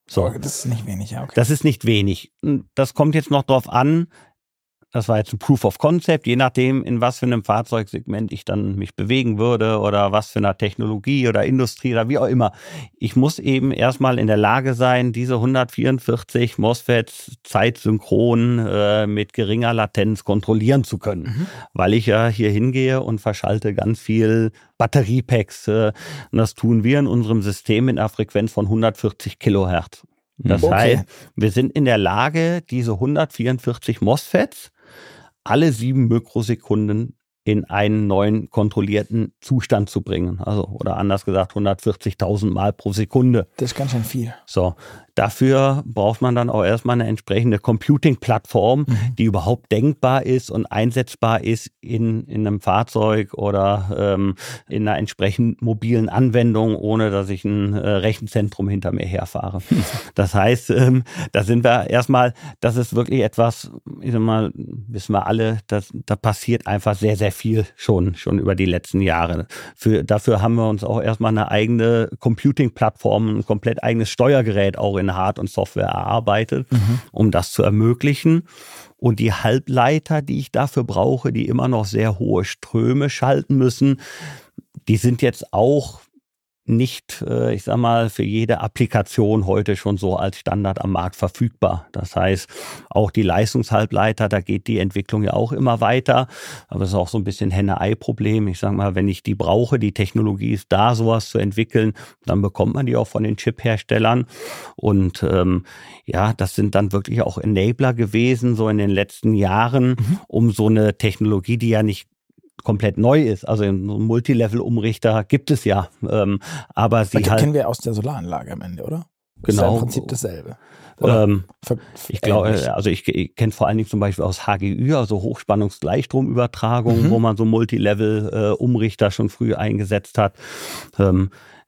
So. Oh, das ist nicht wenig, ja. Okay. Das ist nicht wenig. Das kommt jetzt noch drauf an. Das war jetzt ein Proof of Concept, je nachdem, in was für einem Fahrzeugsegment ich dann mich bewegen würde oder was für einer Technologie oder Industrie oder wie auch immer. Ich muss eben erstmal in der Lage sein, diese hundertvierundvierzig MOSFETs zeitsynchron äh, mit geringer Latenz kontrollieren zu können, mhm. weil ich ja hier hingehe und verschalte ganz viel Batteriepacks. Äh, und das tun wir in unserem System mit einer Frequenz von hundertvierzig Kilohertz. Das okay. heißt, wir sind in der Lage, diese hundertvierundvierzig MOSFETs alle sieben Mikrosekunden in einen neuen kontrollierten Zustand zu bringen. Also, oder anders gesagt, hundertvierzigtausend Mal pro Sekunde. Das ist ganz schön viel. So. Dafür braucht man dann auch erstmal eine entsprechende Computing-Plattform, mhm. die überhaupt denkbar ist und einsetzbar ist in, in einem Fahrzeug oder ähm, in einer entsprechend mobilen Anwendung, ohne dass ich ein äh, Rechenzentrum hinter mir herfahre. Das heißt, ähm, da sind wir erstmal, das ist wirklich etwas, ich sag mal, wissen wir alle, dass, da passiert einfach sehr, sehr viel schon, schon über die letzten Jahre. Für, dafür haben wir uns auch erstmal eine eigene Computing-Plattform, ein komplett eigenes Steuergerät auch in Hard- und Software erarbeitet, mhm. um das zu ermöglichen. Und die Halbleiter, die ich dafür brauche, die immer noch sehr hohe Ströme schalten müssen, die sind jetzt auch nicht, ich sag mal, für jede Applikation heute schon so als Standard am Markt verfügbar. Das heißt, auch die Leistungshalbleiter, da geht die Entwicklung ja auch immer weiter. Aber es ist auch so ein bisschen Henne-Ei-Problem. Ich sage mal, wenn ich die brauche, die Technologie ist da, sowas zu entwickeln, dann bekommt man die auch von den Chip-Herstellern. Und ähm, ja, das sind dann wirklich auch Enabler gewesen, so in den letzten Jahren, mhm. um so eine Technologie, die ja nicht komplett neu ist. Also einen Multilevel-Umrichter gibt es ja. Ähm, aber sie das halt. kennen wir aus der Solaranlage am Ende, oder? Das genau. ist ja im Prinzip dasselbe. Ähm, ver, ich glaube, also ich, ich kenne vor allen Dingen zum Beispiel aus H G Ü, also Hochspannungsgleichstromübertragung, mhm. wo man so Multilevel-Umrichter äh, schon früh eingesetzt hat. Ähm,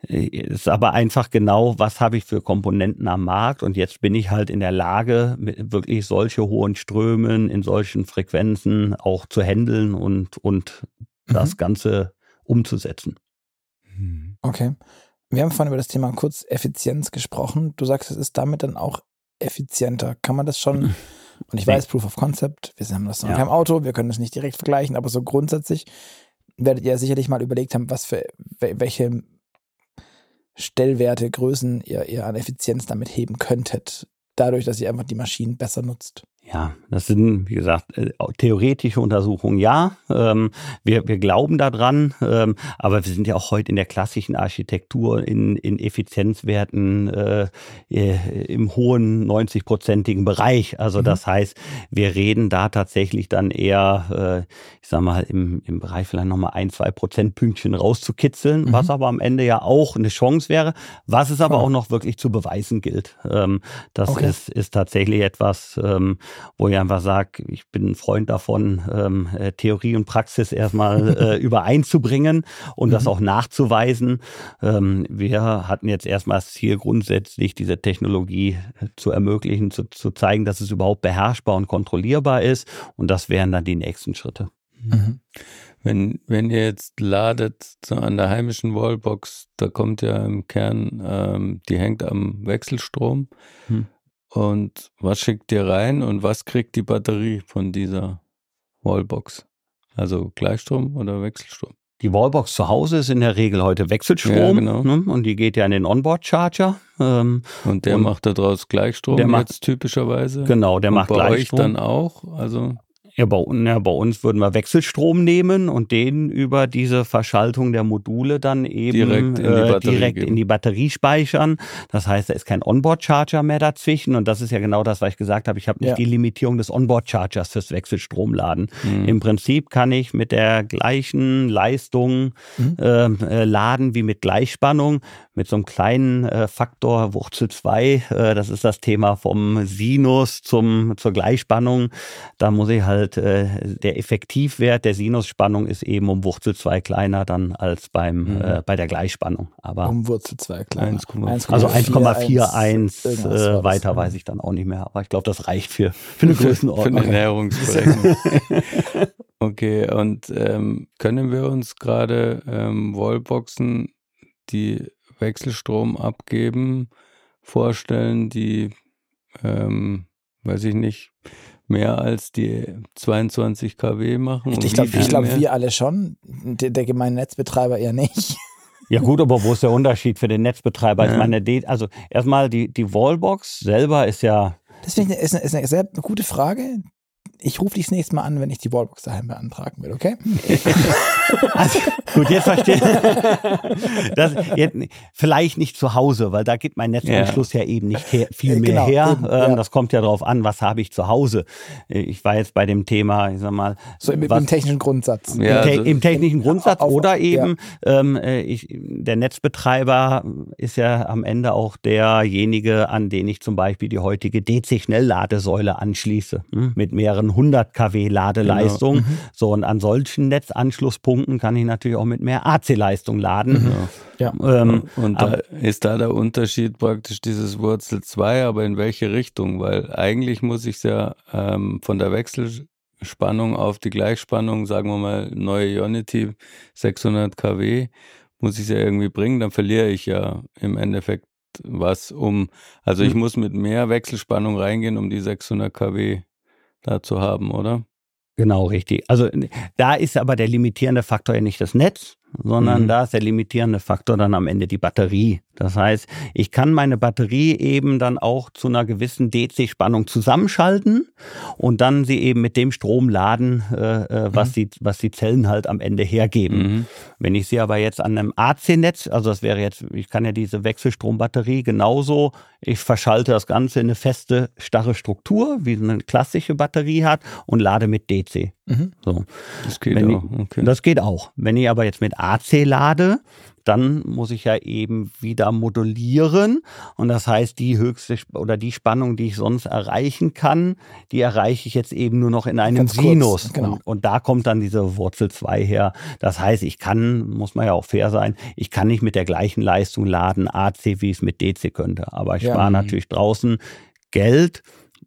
ist aber einfach genau, was habe ich für Komponenten am Markt, und jetzt bin ich halt in der Lage, mit wirklich solche hohen Strömen in solchen Frequenzen auch zu handeln und, und mhm. das Ganze umzusetzen. Okay. Wir haben vorhin über das Thema kurz Effizienz gesprochen. Du sagst, es ist damit dann auch effizienter. Kann man das schon, und ich weiß, Proof of Concept, wir haben das noch ja. kein Auto, wir können das nicht direkt vergleichen, aber so grundsätzlich werdet ihr sicherlich mal überlegt haben, was für, welche Stellwerte, Größen ihr, ihr an Effizienz damit heben könntet, dadurch, dass ihr einfach die Maschinen besser nutzt. Ja, das sind, wie gesagt, theoretische Untersuchungen, ja. Ähm, wir, wir glauben daran, ähm, aber wir sind ja auch heute in der klassischen Architektur in, in Effizienzwerten äh, im hohen neunzig-prozentigen Bereich. Also mhm. das heißt, wir reden da tatsächlich dann eher, äh, ich sag mal, im, im Bereich vielleicht nochmal ein, zwei Prozentpünktchen rauszukitzeln, mhm. was aber am Ende ja auch eine Chance wäre, was es aber oh. auch noch wirklich zu beweisen gilt. Ähm, das okay. ist, ist tatsächlich etwas, ähm, wo ich einfach sage, ich bin ein Freund davon, ähm, Theorie und Praxis erstmal äh, übereinzubringen und mhm. das auch nachzuweisen. Ähm, wir hatten jetzt erstmal das Ziel, grundsätzlich diese Technologie zu ermöglichen, zu, zu zeigen, dass es überhaupt beherrschbar und kontrollierbar ist, und das wären dann die nächsten Schritte. Mhm. Wenn, wenn ihr jetzt ladet so an der heimischen Wallbox, da kommt ja im Kern, ähm, die hängt am Wechselstrom. Mhm. Und was schickt ihr rein und was kriegt die Batterie von dieser Wallbox? Also Gleichstrom oder Wechselstrom? Die Wallbox zu Hause ist in der Regel heute Wechselstrom, ja, genau. ne? Und die geht ja in den Onboard-Charger. Ähm, und der und macht daraus Gleichstrom der macht, jetzt typischerweise? Genau, der und macht bei Gleichstrom. Euch dann auch? Also Ja bei, ja, bei uns würden wir Wechselstrom nehmen und den über diese Verschaltung der Module dann eben direkt in die äh, Batterie, direkt in die Batterie speichern. Das heißt, da ist kein Onboard-Charger mehr dazwischen, und das ist ja genau das, was ich gesagt habe. Ich habe nicht ja. die Limitierung des Onboard-Chargers fürs Wechselstromladen. Mhm. Im Prinzip kann ich mit der gleichen Leistung mhm. äh, laden wie mit Gleichspannung, mit so einem kleinen äh, Faktor Wurzel zwei. Äh, das ist das Thema vom Sinus zum, zur Gleichspannung. Da muss ich halt der Effektivwert der Sinusspannung ist eben um Wurzel zwei kleiner dann als beim mhm. äh, bei der Gleichspannung. Aber um Wurzel zwei kleiner. Also eins Komma vierundvierzig äh, weiter weiß ich dann auch nicht mehr. Aber ich glaube, das reicht für, für eine Größenordnung. Für eine Näherungsberechnung. Okay, und ähm, können wir uns gerade ähm, Wallboxen, die Wechselstrom abgeben, vorstellen, die, ähm, weiß ich nicht, mehr als die zweiundzwanzig Kilowatt machen. Ich, ich glaube, glaub, wir alle schon, der, der gemeine Netzbetreiber eher nicht. Ja gut, aber wo ist der Unterschied für den Netzbetreiber? Ja. Ich meine, die, also erstmal die, die Wallbox selber ist ja... Das finde ich eine, ist eine, ist eine sehr gute Frage. Ich rufe dich das nächste Mal an, wenn ich die Wallbox daheim beantragen will, okay? Also, gut, jetzt verstehe ich. Das, jetzt, vielleicht nicht zu Hause, weil da gibt mein Netzanschluss ja, ja eben nicht her, viel mehr genau, her. Eben, ähm, ja. Das kommt ja darauf an, was habe ich zu Hause. Ich war jetzt bei dem Thema, ich sag mal. So im, was, im technischen Grundsatz. Im, Ja, te also, Im technischen Grundsatz auf, oder eben ja. ähm, ich, der Netzbetreiber ist ja am Ende auch derjenige, an den ich zum Beispiel die heutige D C-Schnellladesäule anschließe, hm, mit mehreren hundert Kilowatt Ladeleistung. Genau. Mhm. So, und an solchen Netzanschlusspunkten kann ich natürlich auch mit mehr A C-Leistung laden. Mhm. Ja. Ähm, und da ist da der Unterschied praktisch dieses Wurzel zwei, aber in welche Richtung? Weil eigentlich muss ich es ja ähm, von der Wechselspannung auf die Gleichspannung, sagen wir mal neue Ionity sechshundert Kilowatt, muss ich es ja irgendwie bringen, dann verliere ich ja im Endeffekt was um, also ich muss mit mehr Wechselspannung reingehen, um die sechshundert Kilowatt da zu haben, oder? Genau, richtig. Also da ist aber der limitierende Faktor ja nicht das Netz, sondern mhm. da ist der limitierende Faktor dann am Ende die Batterie. Das heißt, ich kann meine Batterie eben dann auch zu einer gewissen D C-Spannung zusammenschalten und dann sie eben mit dem Strom laden, äh, was, mhm. die, was die Zellen halt am Ende hergeben. Mhm. Wenn ich sie aber jetzt an einem A C-Netz, also das wäre jetzt, ich kann ja diese Wechselstrombatterie genauso, ich verschalte das Ganze in eine feste, starre Struktur, wie eine klassische Batterie hat und lade mit D C. Mhm. So. Das geht Wenn auch. Okay. Ich, das geht auch. Wenn ich aber jetzt mit A C lade, dann muss ich ja eben wieder modulieren und das heißt, die höchste oder die Spannung, die ich sonst erreichen kann, die erreiche ich jetzt eben nur noch in einem Ganz Sinus. Kurz, genau. und, und da kommt dann diese Wurzel zwei her. Das heißt, ich kann, muss man ja auch fair sein, ich kann nicht mit der gleichen Leistung laden A C, wie ich es mit D C könnte, aber ich ja. spare natürlich draußen Geld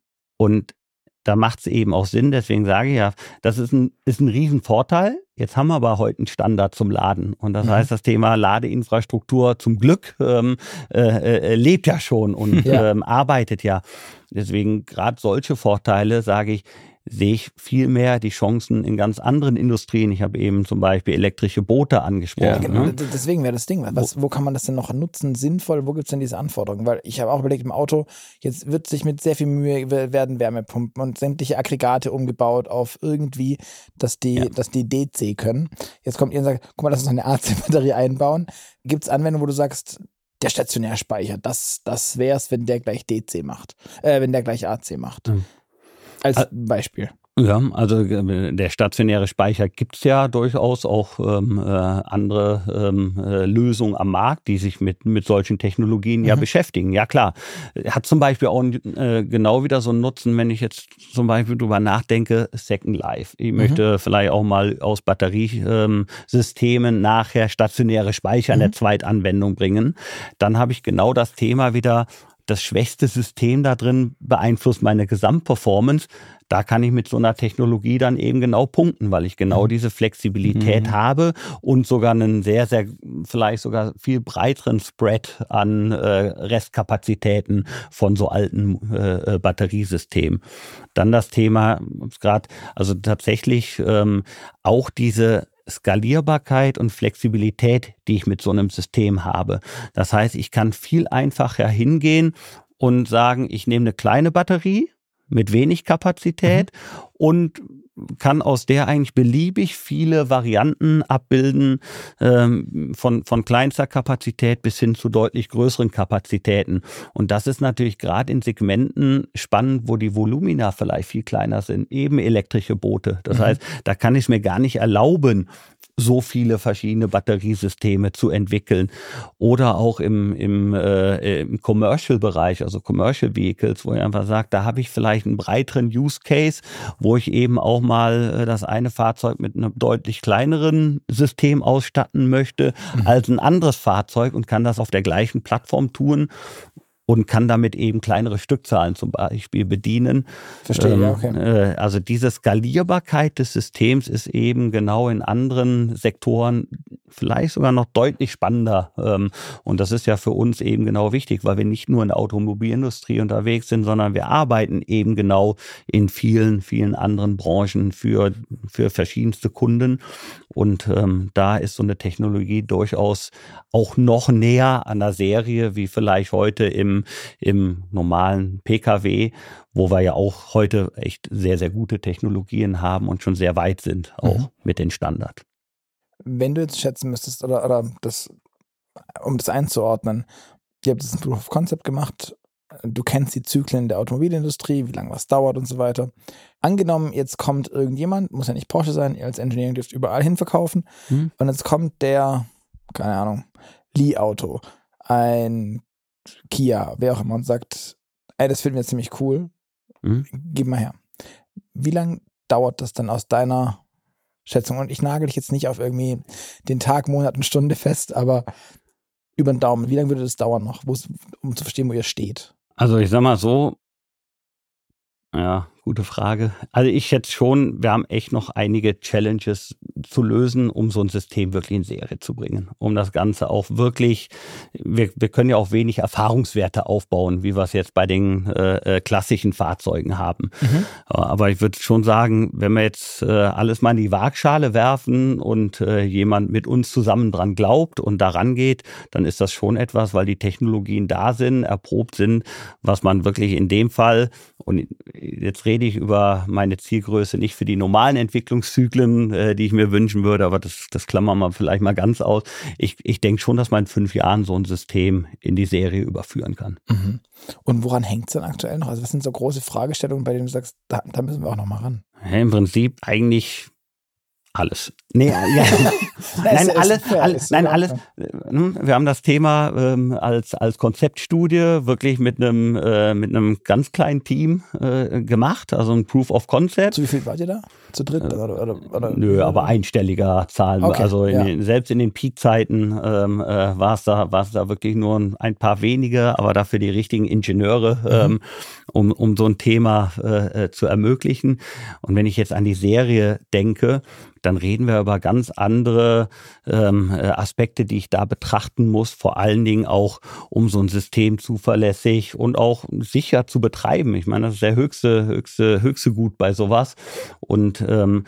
und da macht es eben auch Sinn, deswegen sage ich ja, das ist ein, ist ein Riesenvorteil. Jetzt haben wir aber heute einen Standard zum Laden. Und das mhm. heißt, das Thema Ladeinfrastruktur zum Glück ähm, äh, äh, lebt ja schon und ja. Ähm, arbeitet ja. Deswegen gerade solche Vorteile, sage ich, sehe ich viel mehr die Chancen in ganz anderen Industrien. Ich habe eben zum Beispiel elektrische Boote angesprochen. Ja, genau. Ne? Deswegen wäre das Ding, was, wo kann man das denn noch nutzen, sinnvoll, wo gibt es denn diese Anforderungen? Weil ich habe auch überlegt, im Auto, jetzt wird sich mit sehr viel Mühe werden Wärmepumpen und sämtliche Aggregate umgebaut auf irgendwie, dass die, ja. dass die D C können. Jetzt kommt ihr und sagt, guck mal, lass uns noch eine A C-Batterie einbauen. Gibt es Anwendungen, wo du sagst, der Stationärspeicher, das, das wäre es, wenn der gleich D C macht, äh, wenn der gleich A C macht. Mhm. Als Beispiel. Ja, also der stationäre Speicher gibt es ja durchaus auch ähm, äh, andere ähm, äh, Lösungen am Markt, die sich mit, mit solchen Technologien mhm. ja beschäftigen. Ja klar, hat zum Beispiel auch äh, genau wieder so einen Nutzen, wenn ich jetzt zum Beispiel drüber nachdenke, Second Life. Ich mhm. möchte vielleicht auch mal aus Batteriesystemen ähm, nachher stationäre Speicher mhm. in der Zweitanwendung bringen. Dann habe ich genau das Thema wieder, das schwächste System da drin beeinflusst meine Gesamtperformance. Da kann ich mit so einer Technologie dann eben genau punkten, weil ich genau diese Flexibilität mhm. habe und sogar einen sehr, sehr, vielleicht sogar viel breiteren Spread an äh, Restkapazitäten von so alten äh, Batteriesystemen. Dann das Thema, gerade, also tatsächlich ähm, auch diese Skalierbarkeit und Flexibilität, die ich mit so einem System habe. Das heißt, ich kann viel einfacher hingehen und sagen, ich nehme eine kleine Batterie mit wenig Kapazität mhm. und kann aus der eigentlich beliebig viele Varianten abbilden, ähm, von, von kleinster Kapazität bis hin zu deutlich größeren Kapazitäten. Und das ist natürlich gerade in Segmenten spannend, wo die Volumina vielleicht viel kleiner sind, eben elektrische Boote. Das mhm. heißt, da kann ich es mir gar nicht erlauben, so viele verschiedene Batteriesysteme zu entwickeln. Oder auch im, im, äh, im Commercial-Bereich, also Commercial Vehicles, wo ich einfach sage, da habe ich vielleicht einen breiteren Use Case, wo ich eben auch mal das eine Fahrzeug mit einem deutlich kleineren System ausstatten möchte mhm. als ein anderes Fahrzeug und kann das auf der gleichen Plattform tun und kann damit eben kleinere Stückzahlen zum Beispiel bedienen. Verstehe, ähm, ja, okay. Äh, also diese Skalierbarkeit des Systems ist eben genau in anderen Sektoren vielleicht sogar noch deutlich spannender. Ähm, und das ist ja für uns eben genau wichtig, weil wir nicht nur in der Automobilindustrie unterwegs sind, sondern wir arbeiten eben genau in vielen, vielen anderen Branchen für, für verschiedenste Kunden. Und ähm, da ist so eine Technologie durchaus auch noch näher an der Serie, wie vielleicht heute im, im normalen P K W, wo wir ja auch heute echt sehr, sehr gute Technologien haben und schon sehr weit sind, auch mhm. mit den Standards. Wenn du jetzt schätzen müsstest, oder, oder das, um das einzuordnen, ihr habt jetzt ein Proof of Concept gemacht, du kennst die Zyklen der Automobilindustrie, wie lange was dauert und so weiter. Angenommen, jetzt kommt irgendjemand, muss ja nicht Porsche sein, ihr als Engineering dürft überall hin verkaufen, hm. und jetzt kommt der, keine Ahnung, Li-Auto, ein Kia, wer auch immer, und sagt, ey, das finden wir ziemlich cool, hm. gib mal her. Wie lange dauert das dann aus deiner Schätzung? Und ich nagel dich jetzt nicht auf irgendwie den Tag, Monat und Stunde fest, aber über den Daumen. Wie lange würde das dauern noch, um zu verstehen, wo ihr steht? Also ich sag mal so, ja, gute Frage. Also ich schätze schon, wir haben echt noch einige Challenges zu lösen, um so ein System wirklich in Serie zu bringen. Um das Ganze auch wirklich, wir, wir können ja auch wenig Erfahrungswerte aufbauen, wie wir es jetzt bei den äh, klassischen Fahrzeugen haben. Mhm. Aber ich würde schon sagen, wenn wir jetzt äh, alles mal in die Waagschale werfen und äh, jemand mit uns zusammen dran glaubt und daran geht, dann ist das schon etwas, weil die Technologien da sind, erprobt sind, was man wirklich in dem Fall, und jetzt rede ich über meine Zielgröße nicht für die normalen Entwicklungszyklen, äh, die ich mir wünschen würde, aber das, das klammern wir vielleicht mal ganz aus. Ich, ich denke schon, dass man in fünf Jahren so ein System in die Serie überführen kann. Mhm. Und woran hängt es denn aktuell noch? Also was sind so große Fragestellungen, bei denen du sagst, da, da müssen wir auch noch mal ran? Ja, im Prinzip eigentlich alles. Nee, ja. nein, alles, alles, nein, alles. Wir haben das Thema ähm, als, als Konzeptstudie wirklich mit einem, äh, mit einem ganz kleinen Team äh, gemacht, also ein Proof of Concept. Zu wie viel wart ihr da? Zu dritt? Äh, oder, oder, oder? Nö, aber einstelliger Zahlen. Okay, also in ja. den, selbst in den Peakzeiten ähm, äh, war es da, war es da wirklich nur ein paar wenige, aber dafür die richtigen Ingenieure, mhm. ähm, um, um so ein Thema äh, zu ermöglichen. Und wenn ich jetzt an die Serie denke, dann reden wir über ganz andere ähm, Aspekte, die ich da betrachten muss, vor allen Dingen auch, um so ein System zuverlässig und auch sicher zu betreiben. Ich meine, das ist der höchste, höchste, höchste Gut bei sowas. Und ähm,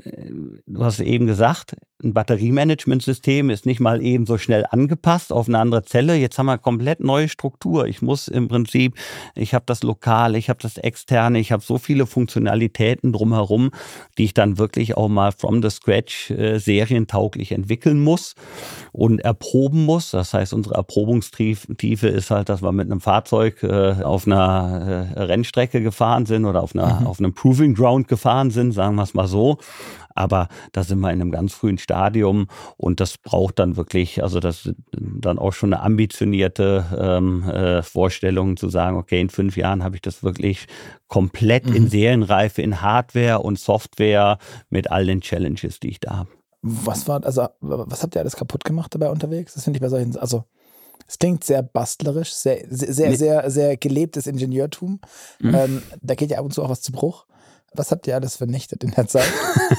du hast eben gesagt, ein Batteriemanagementsystem ist nicht mal eben so schnell angepasst auf eine andere Zelle. Jetzt haben wir komplett neue Struktur. Ich muss im Prinzip, ich habe das Lokale, ich habe das Externe, ich habe so viele Funktionalitäten drumherum, die ich dann wirklich auch mal from the scratch äh, serientauglich entwickeln muss und erproben muss. Das heißt, unsere Erprobungstiefe ist halt, dass wir mit einem Fahrzeug äh, auf einer äh, Rennstrecke gefahren sind oder auf, einer, mhm. auf einem Proving Ground gefahren sind, sagen wir es mal so. Aber da sind wir in einem ganz frühen Stadium und das braucht dann wirklich, also das ist dann auch schon eine ambitionierte ähm, äh, Vorstellung zu sagen, okay, in fünf Jahren habe ich das wirklich komplett mhm. in Serienreife, in Hardware und Software mit all den Challenges, die ich da habe. Was war, also was habt ihr alles kaputt gemacht dabei unterwegs? Das finde ich bei solchen, also es klingt sehr bastlerisch, sehr, sehr, sehr, sehr, sehr gelebtes Ingenieurtum. Mhm. Ähm, da geht ja ab und zu auch was zu Bruch. Was habt ihr alles vernichtet in der Zeit?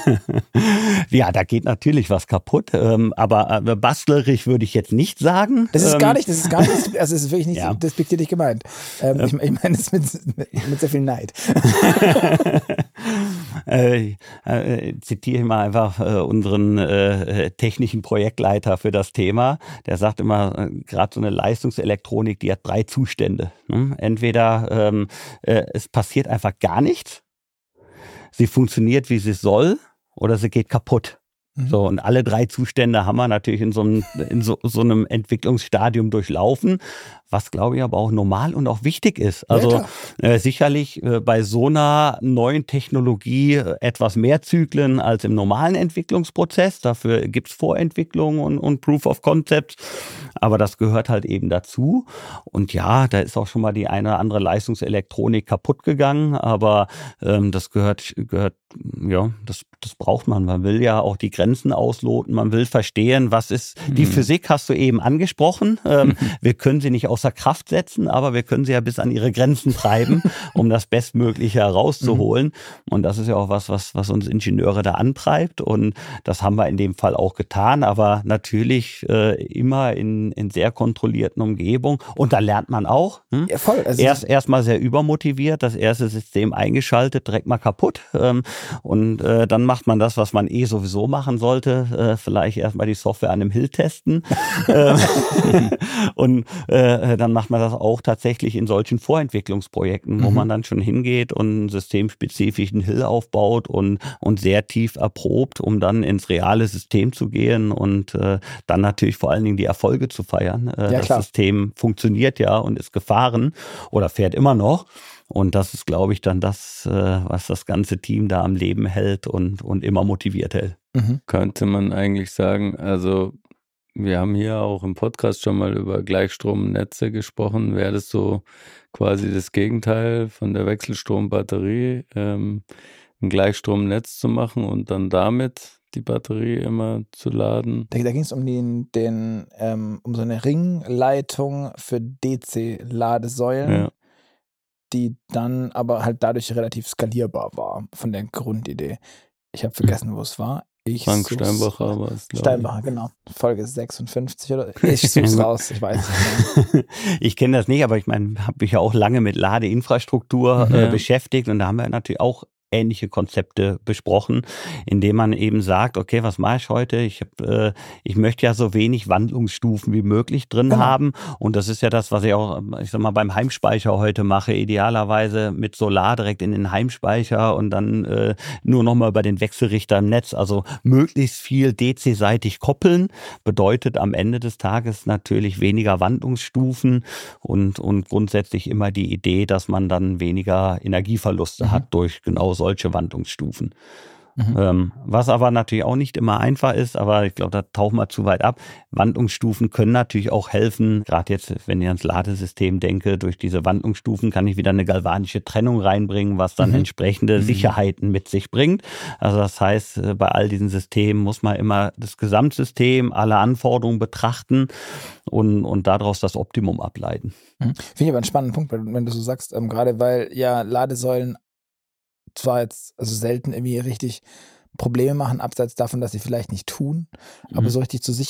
Ja, da geht natürlich was kaputt, ähm, aber äh, bastlerig würde ich jetzt nicht sagen. Das ist ähm, gar nicht, das ist gar nicht, also es ist wirklich nicht ja. despektierlich gemeint. Ähm, ich ich meine es mit, mit, mit sehr viel Neid. äh, äh, zitiere ich mal einfach äh, unseren äh, technischen Projektleiter für das Thema. Der sagt immer, äh, gerade so eine Leistungselektronik, die hat drei Zustände. Ne? Entweder ähm, äh, es passiert einfach gar nichts, sie funktioniert, wie sie soll, oder sie geht kaputt. Mhm. So, und alle drei Zustände haben wir natürlich in so einem, in so, so einem Entwicklungsstadium durchlaufen, was, glaube ich, aber auch normal und auch wichtig ist. Also ja, äh, sicherlich äh, bei so einer neuen Technologie äh, etwas mehr Zyklen als im normalen Entwicklungsprozess. Dafür gibt es Vorentwicklung und, und Proof of Concept. Aber das gehört halt eben dazu. Und ja, da ist auch schon mal die eine oder andere Leistungselektronik kaputt gegangen. Aber ähm, das gehört, gehört, ja, das, das braucht man. Man will ja auch die Grenzen Grenzen ausloten, man will verstehen, was ist, die Mhm. Physik hast du eben angesprochen, ähm, wir können sie nicht außer Kraft setzen, aber wir können sie ja bis an ihre Grenzen treiben, um das Bestmögliche herauszuholen und das ist ja auch was, was, was uns Ingenieure da antreibt und das haben wir in dem Fall auch getan, aber natürlich äh, immer in, in sehr kontrollierten Umgebungen und da lernt man auch, hm? Ja, voll. Also Erst erstmal sehr übermotiviert, das erste System eingeschaltet, direkt mal kaputt. Ähm, und äh, dann macht man das, was man eh sowieso machen sollte. Äh, vielleicht erstmal die Software an einem Hill testen. ähm, und äh, dann macht man das auch tatsächlich in solchen Vorentwicklungsprojekten, wo Mhm. man dann schon hingeht und einen systemspezifischen Hill aufbaut und, und sehr tief erprobt, um dann ins reale System zu gehen und äh, dann natürlich vor allen Dingen die Erfolge zu feiern. Äh, Ja, das klar. System funktioniert ja und ist gefahren oder fährt immer noch. Und das ist, glaube ich, dann das, äh, was das ganze Team da am Leben hält und, und immer motiviert hält. Mhm. Könnte man eigentlich sagen, also wir haben hier auch im Podcast schon mal über Gleichstromnetze gesprochen. Wäre das so quasi das Gegenteil von der Wechselstrombatterie, ähm, ein Gleichstromnetz zu machen und dann damit die Batterie immer zu laden? Da, da ging es um den, den ähm, um so eine Ringleitung für D C-Ladesäulen, Ja. die dann aber halt dadurch relativ skalierbar war von der Grundidee. Ich habe vergessen, wo es war. Ich Frank such's- Steinbacher war es, glaube Steinbacher, genau. Folge sechsundfünfzig oder ich such's raus, ich weiß es nicht. Ich kenne das nicht, aber ich meine, habe mich ja auch lange mit Ladeinfrastruktur äh, Ja. beschäftigt und da haben wir natürlich auch ähnliche Konzepte besprochen, indem man eben sagt, okay, was mache ich heute? Ich hab, äh, ich möchte ja so wenig Wandlungsstufen wie möglich drin Genau. haben und das ist ja das, was ich auch, ich sag mal, beim Heimspeicher heute mache, idealerweise mit Solar direkt in den Heimspeicher und dann äh, nur nochmal über den Wechselrichter im Netz, also möglichst viel D C-seitig koppeln, bedeutet am Ende des Tages natürlich weniger Wandlungsstufen und, und grundsätzlich immer die Idee, dass man dann weniger Energieverluste Mhm. hat durch genau solche Wandlungsstufen. Mhm. Ähm, was aber natürlich auch nicht immer einfach ist, aber ich glaube, da tauchen wir zu weit ab. Wandlungsstufen können natürlich auch helfen. Gerade jetzt, wenn ich ans Ladesystem denke, durch diese Wandlungsstufen kann ich wieder eine galvanische Trennung reinbringen, was dann Mhm. entsprechende Mhm. Sicherheiten mit sich bringt. Also das heißt, äh, bei all diesen Systemen muss man immer das Gesamtsystem, alle Anforderungen betrachten und, und daraus das Optimum ableiten. Mhm. Finde ich aber einen spannenden Punkt, wenn, wenn du so sagst, ähm, gerade weil ja Ladesäulen zwar jetzt also selten irgendwie richtig Probleme machen, abseits davon, dass sie vielleicht nicht tun, aber Mhm. so richtig zu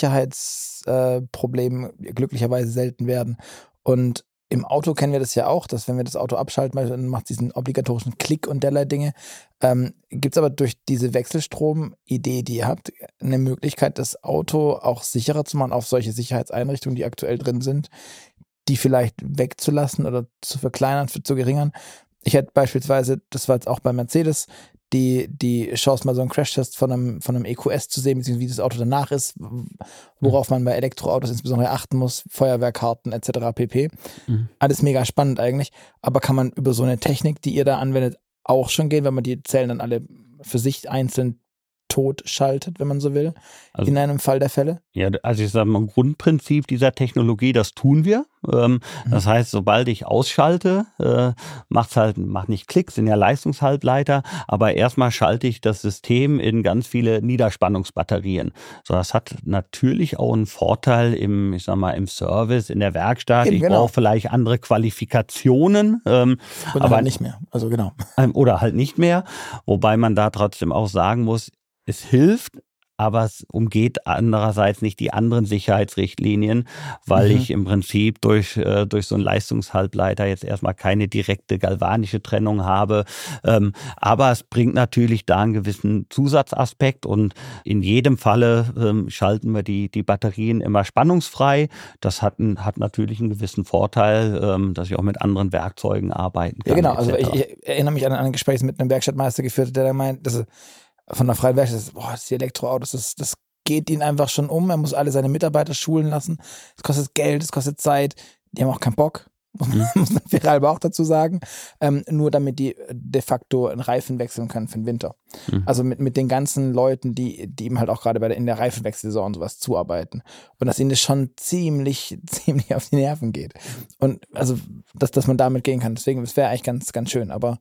Sicherheitsproblemen äh, glücklicherweise selten werden. Und im Auto kennen wir das ja auch, dass wenn wir das Auto abschalten, dann macht es diesen obligatorischen Klick und derlei Dinge. Ähm, Gibt es aber durch diese Wechselstrom-Idee, die ihr habt, eine Möglichkeit, das Auto auch sicherer zu machen auf solche Sicherheitseinrichtungen, die aktuell drin sind, die vielleicht wegzulassen oder zu verkleinern, zu verringern? Ich hätte beispielsweise, das war jetzt auch bei Mercedes, die, die Chance, mal so einen Crashtest von einem, von einem E Q S zu sehen, beziehungsweise wie das Auto danach ist, worauf man bei Elektroautos insbesondere achten muss, Feuerwehrkarten et cetera pp. Mhm. Alles mega spannend eigentlich, aber kann man über so eine Technik, die ihr da anwendet, auch schon gehen, wenn man die Zellen dann alle für sich einzeln tot schaltet, wenn man so will, Also- in einem Fall der Fälle? Ja, also ich sage mal, Grundprinzip dieser Technologie, das tun wir. Ähm, Mhm. Das heißt, sobald ich ausschalte, äh, macht's halt, macht nicht Klick, sind ja Leistungshalbleiter, aber erstmal schalte ich das System in ganz viele Niederspannungsbatterien. So, das hat natürlich auch einen Vorteil im, ich sag mal, im Service, in der Werkstatt. Eben, ich genau. brauche vielleicht andere Qualifikationen. Ähm, Oder aber halt nicht mehr. Also genau. ähm, Oder halt nicht mehr, wobei man da trotzdem auch sagen muss, es hilft, aber es umgeht andererseits nicht die anderen Sicherheitsrichtlinien, weil Mhm. ich im Prinzip durch, äh, durch so einen Leistungshalbleiter jetzt erstmal keine direkte galvanische Trennung habe. Ähm, aber es bringt natürlich da einen gewissen Zusatzaspekt und in jedem Falle ähm, schalten wir die, die Batterien immer spannungsfrei. Das hat, ein, hat natürlich einen gewissen Vorteil, ähm, dass ich auch mit anderen Werkzeugen arbeiten kann. Ja, genau. Also et ich, cetera. ich erinnere mich an ein Gespräch das mit einem Werkstattmeister geführt, der da meint, dass er von der freien Werkstatt ist, boah, das ist die Elektroautos, das, das geht ihn einfach schon um. Er muss alle seine Mitarbeiter schulen lassen. Es kostet Geld, es kostet Zeit. Die haben auch keinen Bock, muss man, muss man fair halber auch dazu sagen. Ähm, nur damit die de facto einen Reifen wechseln können für den Winter. Mhm. Also mit, mit den ganzen Leuten, die, die ihm halt auch gerade bei der, in der Reifenwechselsaison und sowas zuarbeiten. Und dass ihnen das schon ziemlich, ziemlich auf die Nerven geht. Und also, dass, dass man damit gehen kann. Deswegen, das wäre eigentlich ganz, ganz schön. Aber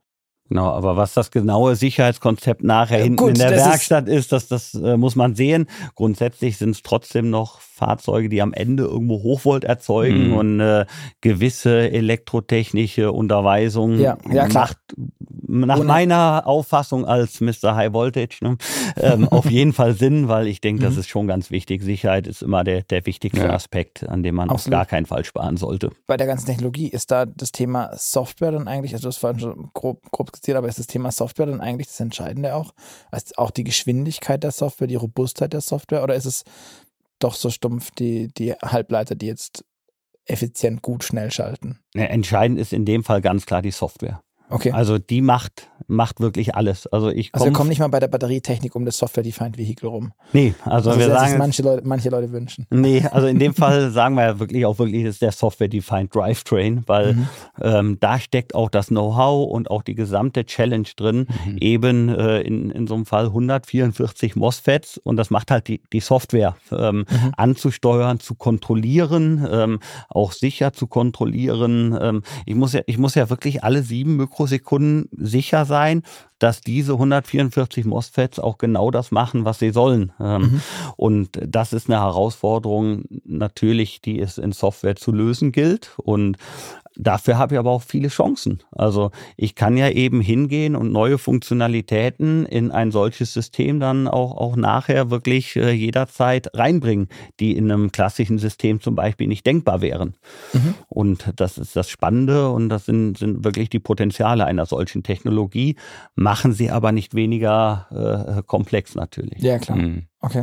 Genau, aber was das genaue Sicherheitskonzept nachher Ja, hinten gut, in der das ist- Werkstatt ist, das, das äh, muss man sehen. Grundsätzlich sind es trotzdem noch Fahrzeuge, die am Ende irgendwo Hochvolt erzeugen Mhm. und äh, gewisse elektrotechnische Unterweisung Ja, ja, klar. macht nach Ohne- meiner Auffassung als Mister High Voltage ne, ähm, auf jeden Fall Sinn, weil ich denke, das Mhm. ist schon ganz wichtig. Sicherheit ist immer der, der wichtigste Ja. Aspekt, an dem man auf Absolut. gar keinen Fall sparen sollte. Bei der ganzen Technologie ist da das Thema Software dann eigentlich, also du hast vorhin schon grob, grob skizziert, aber ist das Thema Software dann eigentlich das Entscheidende auch? Also auch die Geschwindigkeit der Software, die Robustheit der Software, oder ist es doch so stumpf die, die Halbleiter, die jetzt effizient gut schnell schalten? Ne, entscheidend ist in dem Fall ganz klar die Software. Okay. Also die macht, macht wirklich alles. Also ich Also wir komme. kommen nicht mal bei der Batterietechnik um das Software-Defined Vehicle rum. Nee, also, Also wir sehr sich sagen. jetzt- manche Leute, manche Leute wünschen. Nee, also in dem Fall sagen wir ja wirklich auch wirklich, das ist der Software-Defined Drivetrain, weil Mhm. ähm, da steckt auch das Know-how und auch die gesamte Challenge drin, Mhm. eben äh, in, in so einem Fall hundertvierundvierzig MOSFETs und das macht halt die, die Software ähm, Mhm. anzusteuern, zu kontrollieren, ähm, auch sicher zu kontrollieren. Ähm, ich, muss ja, ich muss ja wirklich alle sieben Mikrosekunden sicher sein, dass diese hundertvierundvierzig MOSFETs auch genau das machen, was sie sollen. Ähm, Mhm. Und das ist eine Herausforderung natürlich, die es in Software zu lösen gilt. Und dafür habe ich aber auch viele Chancen. Also ich kann ja eben hingehen und neue Funktionalitäten in ein solches System dann auch, auch nachher wirklich äh, jederzeit reinbringen, die in einem klassischen System zum Beispiel nicht denkbar wären. Mhm. Und das ist das Spannende und das sind, sind wirklich die Potenziale einer solchen Technologie, machen sie aber nicht weniger äh, komplex natürlich. Ja, klar. Mhm. Okay.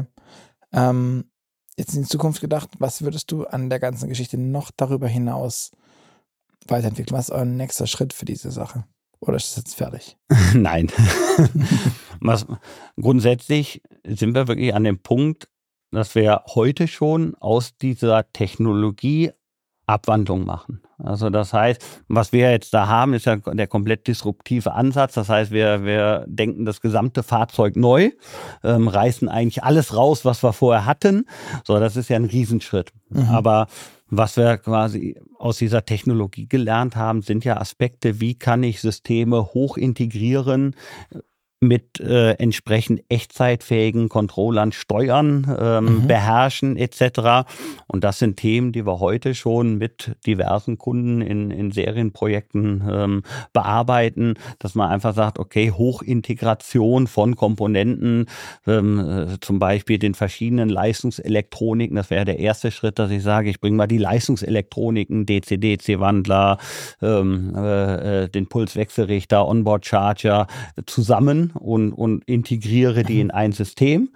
Ähm, jetzt in die Zukunft gedacht, was würdest du an der ganzen Geschichte noch darüber hinaus weiterentwickeln? Was ist euer nächster Schritt für diese Sache? Oder ist es jetzt fertig? Nein. Was, grundsätzlich sind wir wirklich an dem Punkt, dass wir heute schon aus dieser Technologie Abwandlung machen. Also das heißt, was wir jetzt da haben, ist ja der komplett disruptive Ansatz. Das heißt, wir, wir denken das gesamte Fahrzeug neu, ähm, reißen eigentlich alles raus, was wir vorher hatten. So, das ist ja ein Riesenschritt. Mhm. Aber was wir quasi aus dieser Technologie gelernt haben, sind ja Aspekte, wie kann ich Systeme hoch integrieren, mit äh, entsprechend echtzeitfähigen Controllern steuern, ähm, Mhm. beherrschen et cetera. Und das sind Themen, die wir heute schon mit diversen Kunden in, in Serienprojekten ähm, bearbeiten, dass man einfach sagt, okay, Hochintegration von Komponenten, ähm, äh, zum Beispiel den verschiedenen Leistungselektroniken, das wäre der erste Schritt, dass ich sage, ich bringe mal die Leistungselektroniken, D C-D C-Wandler, ähm, äh, den Pulswechselrichter, Onboard-Charger zusammen und, und integriere die in ein System.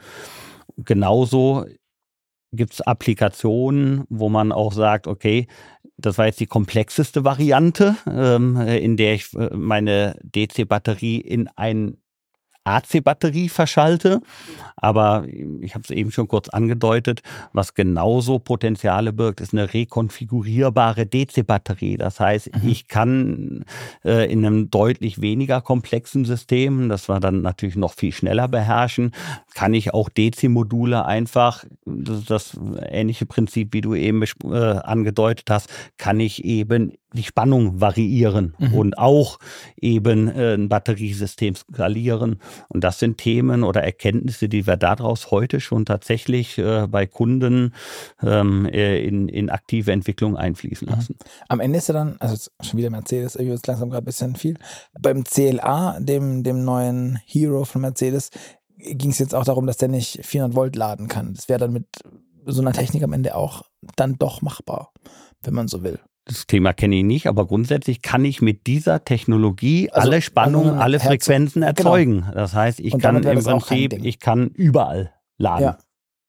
Genauso gibt es Applikationen, wo man auch sagt, okay, das war jetzt die komplexeste Variante, ähm, in der ich äh, meine D C-Batterie in ein A C-Batterie verschalte, aber ich habe es eben schon kurz angedeutet, was genauso Potenziale birgt, ist eine rekonfigurierbare D C-Batterie. Das heißt, Mhm. ich kann äh, in einem deutlich weniger komplexen System, das wir dann natürlich noch viel schneller beherrschen, kann ich auch D C-Module einfach, das ist das ähnliche Prinzip, wie du eben äh, angedeutet hast, kann ich eben die Spannung variieren Mhm. und auch eben äh, ein Batteriesystem skalieren. Und das sind Themen oder Erkenntnisse, die wir daraus heute schon tatsächlich äh, bei Kunden ähm, äh, in, in aktive Entwicklung einfließen lassen. Am Ende ist ja dann, also jetzt schon wieder Mercedes, irgendwie ist langsam gerade ein bisschen viel. Beim C L A, dem, dem neuen Hero von Mercedes, ging es jetzt auch darum, dass der nicht vierhundert Volt laden kann. Das wäre dann mit so einer Technik am Ende auch dann doch machbar, wenn man so will. Das Thema kenne ich nicht, aber grundsätzlich kann ich mit dieser Technologie Also, alle Spannungen, also alle Herz- Frequenzen genau. erzeugen. Das heißt, ich Und kann damit wäre im das auch kein Prinzip, Ding. ich kann überall laden. Ja.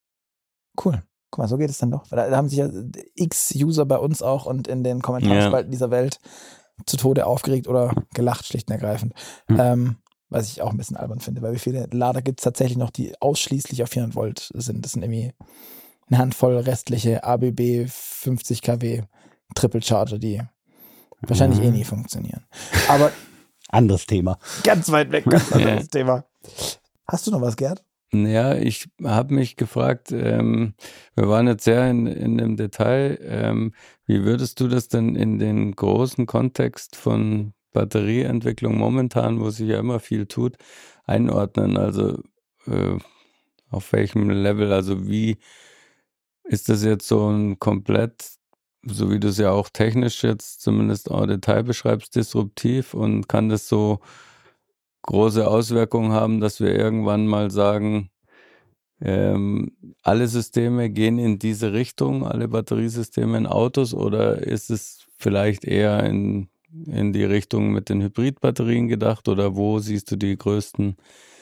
Cool. Guck mal, so geht es dann doch. Da haben sich ja x User bei uns auch und in den Kommentarspalten dieser Welt zu Tode aufgeregt oder gelacht, schlicht und ergreifend. Hm. Ähm, was ich auch ein bisschen albern finde, weil wie viele Lader gibt es tatsächlich noch, die ausschließlich auf vierhundert Volt sind. Das sind irgendwie eine Handvoll restliche A B B fünfzig Kilowatt Triple Charger, die wahrscheinlich Mhm. eh nie funktionieren. Aber Anderes Thema. ganz weit weg, ganz anderes Ja. Thema. Hast du noch was, Gerd? Ja, ich habe mich gefragt, ähm, wir waren jetzt sehr in, in dem Detail, ähm, wie würdest du das denn in den großen Kontext von Batterieentwicklung momentan, wo sich ja immer viel tut, einordnen? Also äh, auf welchem Level, also wie ist das jetzt so ein komplett, so wie du es ja auch technisch jetzt zumindest en Detail beschreibst, disruptiv und kann das so große Auswirkungen haben, dass wir irgendwann mal sagen, ähm, alle Systeme gehen in diese Richtung, alle Batteriesysteme in Autos, oder ist es vielleicht eher in, in die Richtung mit den Hybridbatterien gedacht, oder wo siehst du die größten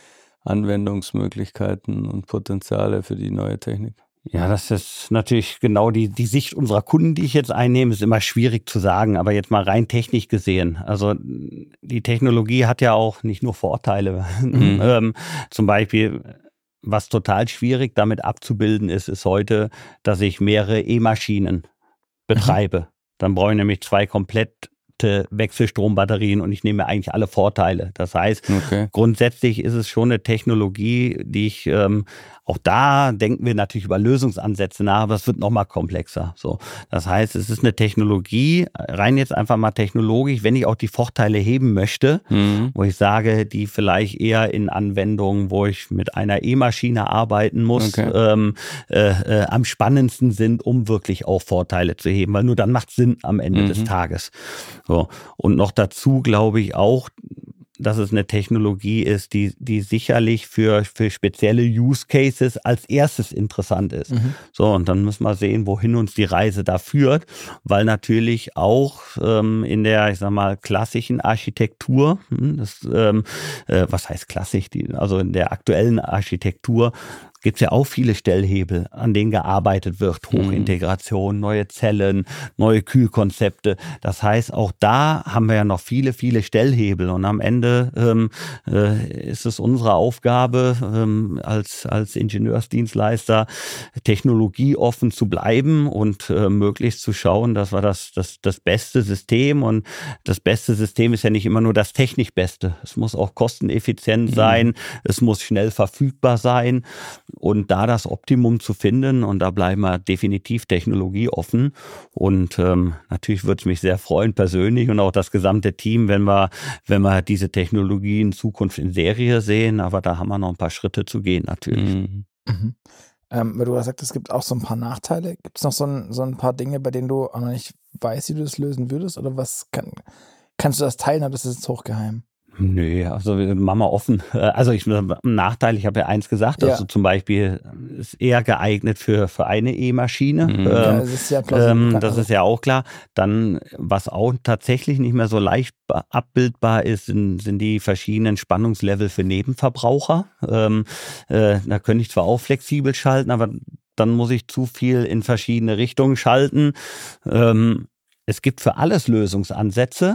Anwendungsmöglichkeiten und Potenziale für die neue Technik? Ja, das ist natürlich genau die, die Sicht unserer Kunden, die ich jetzt einnehme, ist immer schwierig zu sagen, aber jetzt mal rein technisch gesehen. Also die Technologie hat ja auch nicht nur Vorteile. Mhm. ähm, zum Beispiel, was total schwierig damit abzubilden ist, ist heute, dass ich mehrere E-Maschinen betreibe. Mhm. Dann brauche ich nämlich zwei komplett Wechselstrombatterien und ich nehme eigentlich alle Vorteile. Das heißt, okay. grundsätzlich ist es schon eine Technologie, die ich, ähm, auch da denken wir natürlich über Lösungsansätze nach, aber es wird nochmal komplexer. So, das heißt, es ist eine Technologie, rein jetzt einfach mal technologisch, wenn ich auch die Vorteile heben möchte, mhm. wo ich sage, die vielleicht eher in Anwendungen, wo ich mit einer E-Maschine arbeiten muss, okay. ähm, äh, äh, am spannendsten sind, um wirklich auch Vorteile zu heben, weil nur dann macht es Sinn am Ende mhm. des Tages. So. Und noch dazu glaube ich auch, dass es eine Technologie ist, die, die sicherlich für, für spezielle Use Cases als erstes interessant ist. Mhm. So, und dann müssen wir sehen, wohin uns die Reise da führt, weil natürlich auch ähm, in der, ich sag mal, klassischen Architektur, das, ähm, äh, was heißt klassisch, die, also in der aktuellen Architektur, gibt es ja auch viele Stellhebel, an denen gearbeitet wird. Hochintegration, neue Zellen, neue Kühlkonzepte. Das heißt, auch da haben wir ja noch viele, viele Stellhebel. Und am Ende ähm, äh, ist es unsere Aufgabe, ähm, als, als Ingenieursdienstleister technologieoffen zu bleiben und äh, möglichst zu schauen, dass wir das, das, das beste System, und das beste System ist ja nicht immer nur das technisch Beste. Es muss auch kosteneffizient sein, mhm. es muss schnell verfügbar sein. Und da das Optimum zu finden, und da bleiben wir definitiv technologieoffen. Und ähm, natürlich würde es mich sehr freuen, persönlich und auch das gesamte Team, wenn wir, wenn wir diese Technologie in Zukunft in Serie sehen. Aber da haben wir noch ein paar Schritte zu gehen, natürlich. Mhm. Mhm. Ähm, weil du gesagt hast, es gibt auch so ein paar Nachteile. Gibt es noch so ein, so ein paar Dinge, bei denen du auch noch nicht weißt, wie du das lösen würdest? Oder was kann, kannst du das teilen, oder ist das jetzt hochgeheim? Nö, also wir machen wir offen. Also ich ein Nachteil, ich habe ja eins gesagt, ja. also zum Beispiel ist eher geeignet für, für eine E-Maschine. Mhm. Ähm, ja, das ist ja plausibel, ähm, das ist ja auch klar. Dann, was auch tatsächlich nicht mehr so leicht abbildbar ist, sind, sind die verschiedenen Spannungslevel für Nebenverbraucher. Ähm, äh, da könnte ich zwar auch flexibel schalten, aber dann muss ich zu viel in verschiedene Richtungen schalten. Ähm, es gibt für alles Lösungsansätze.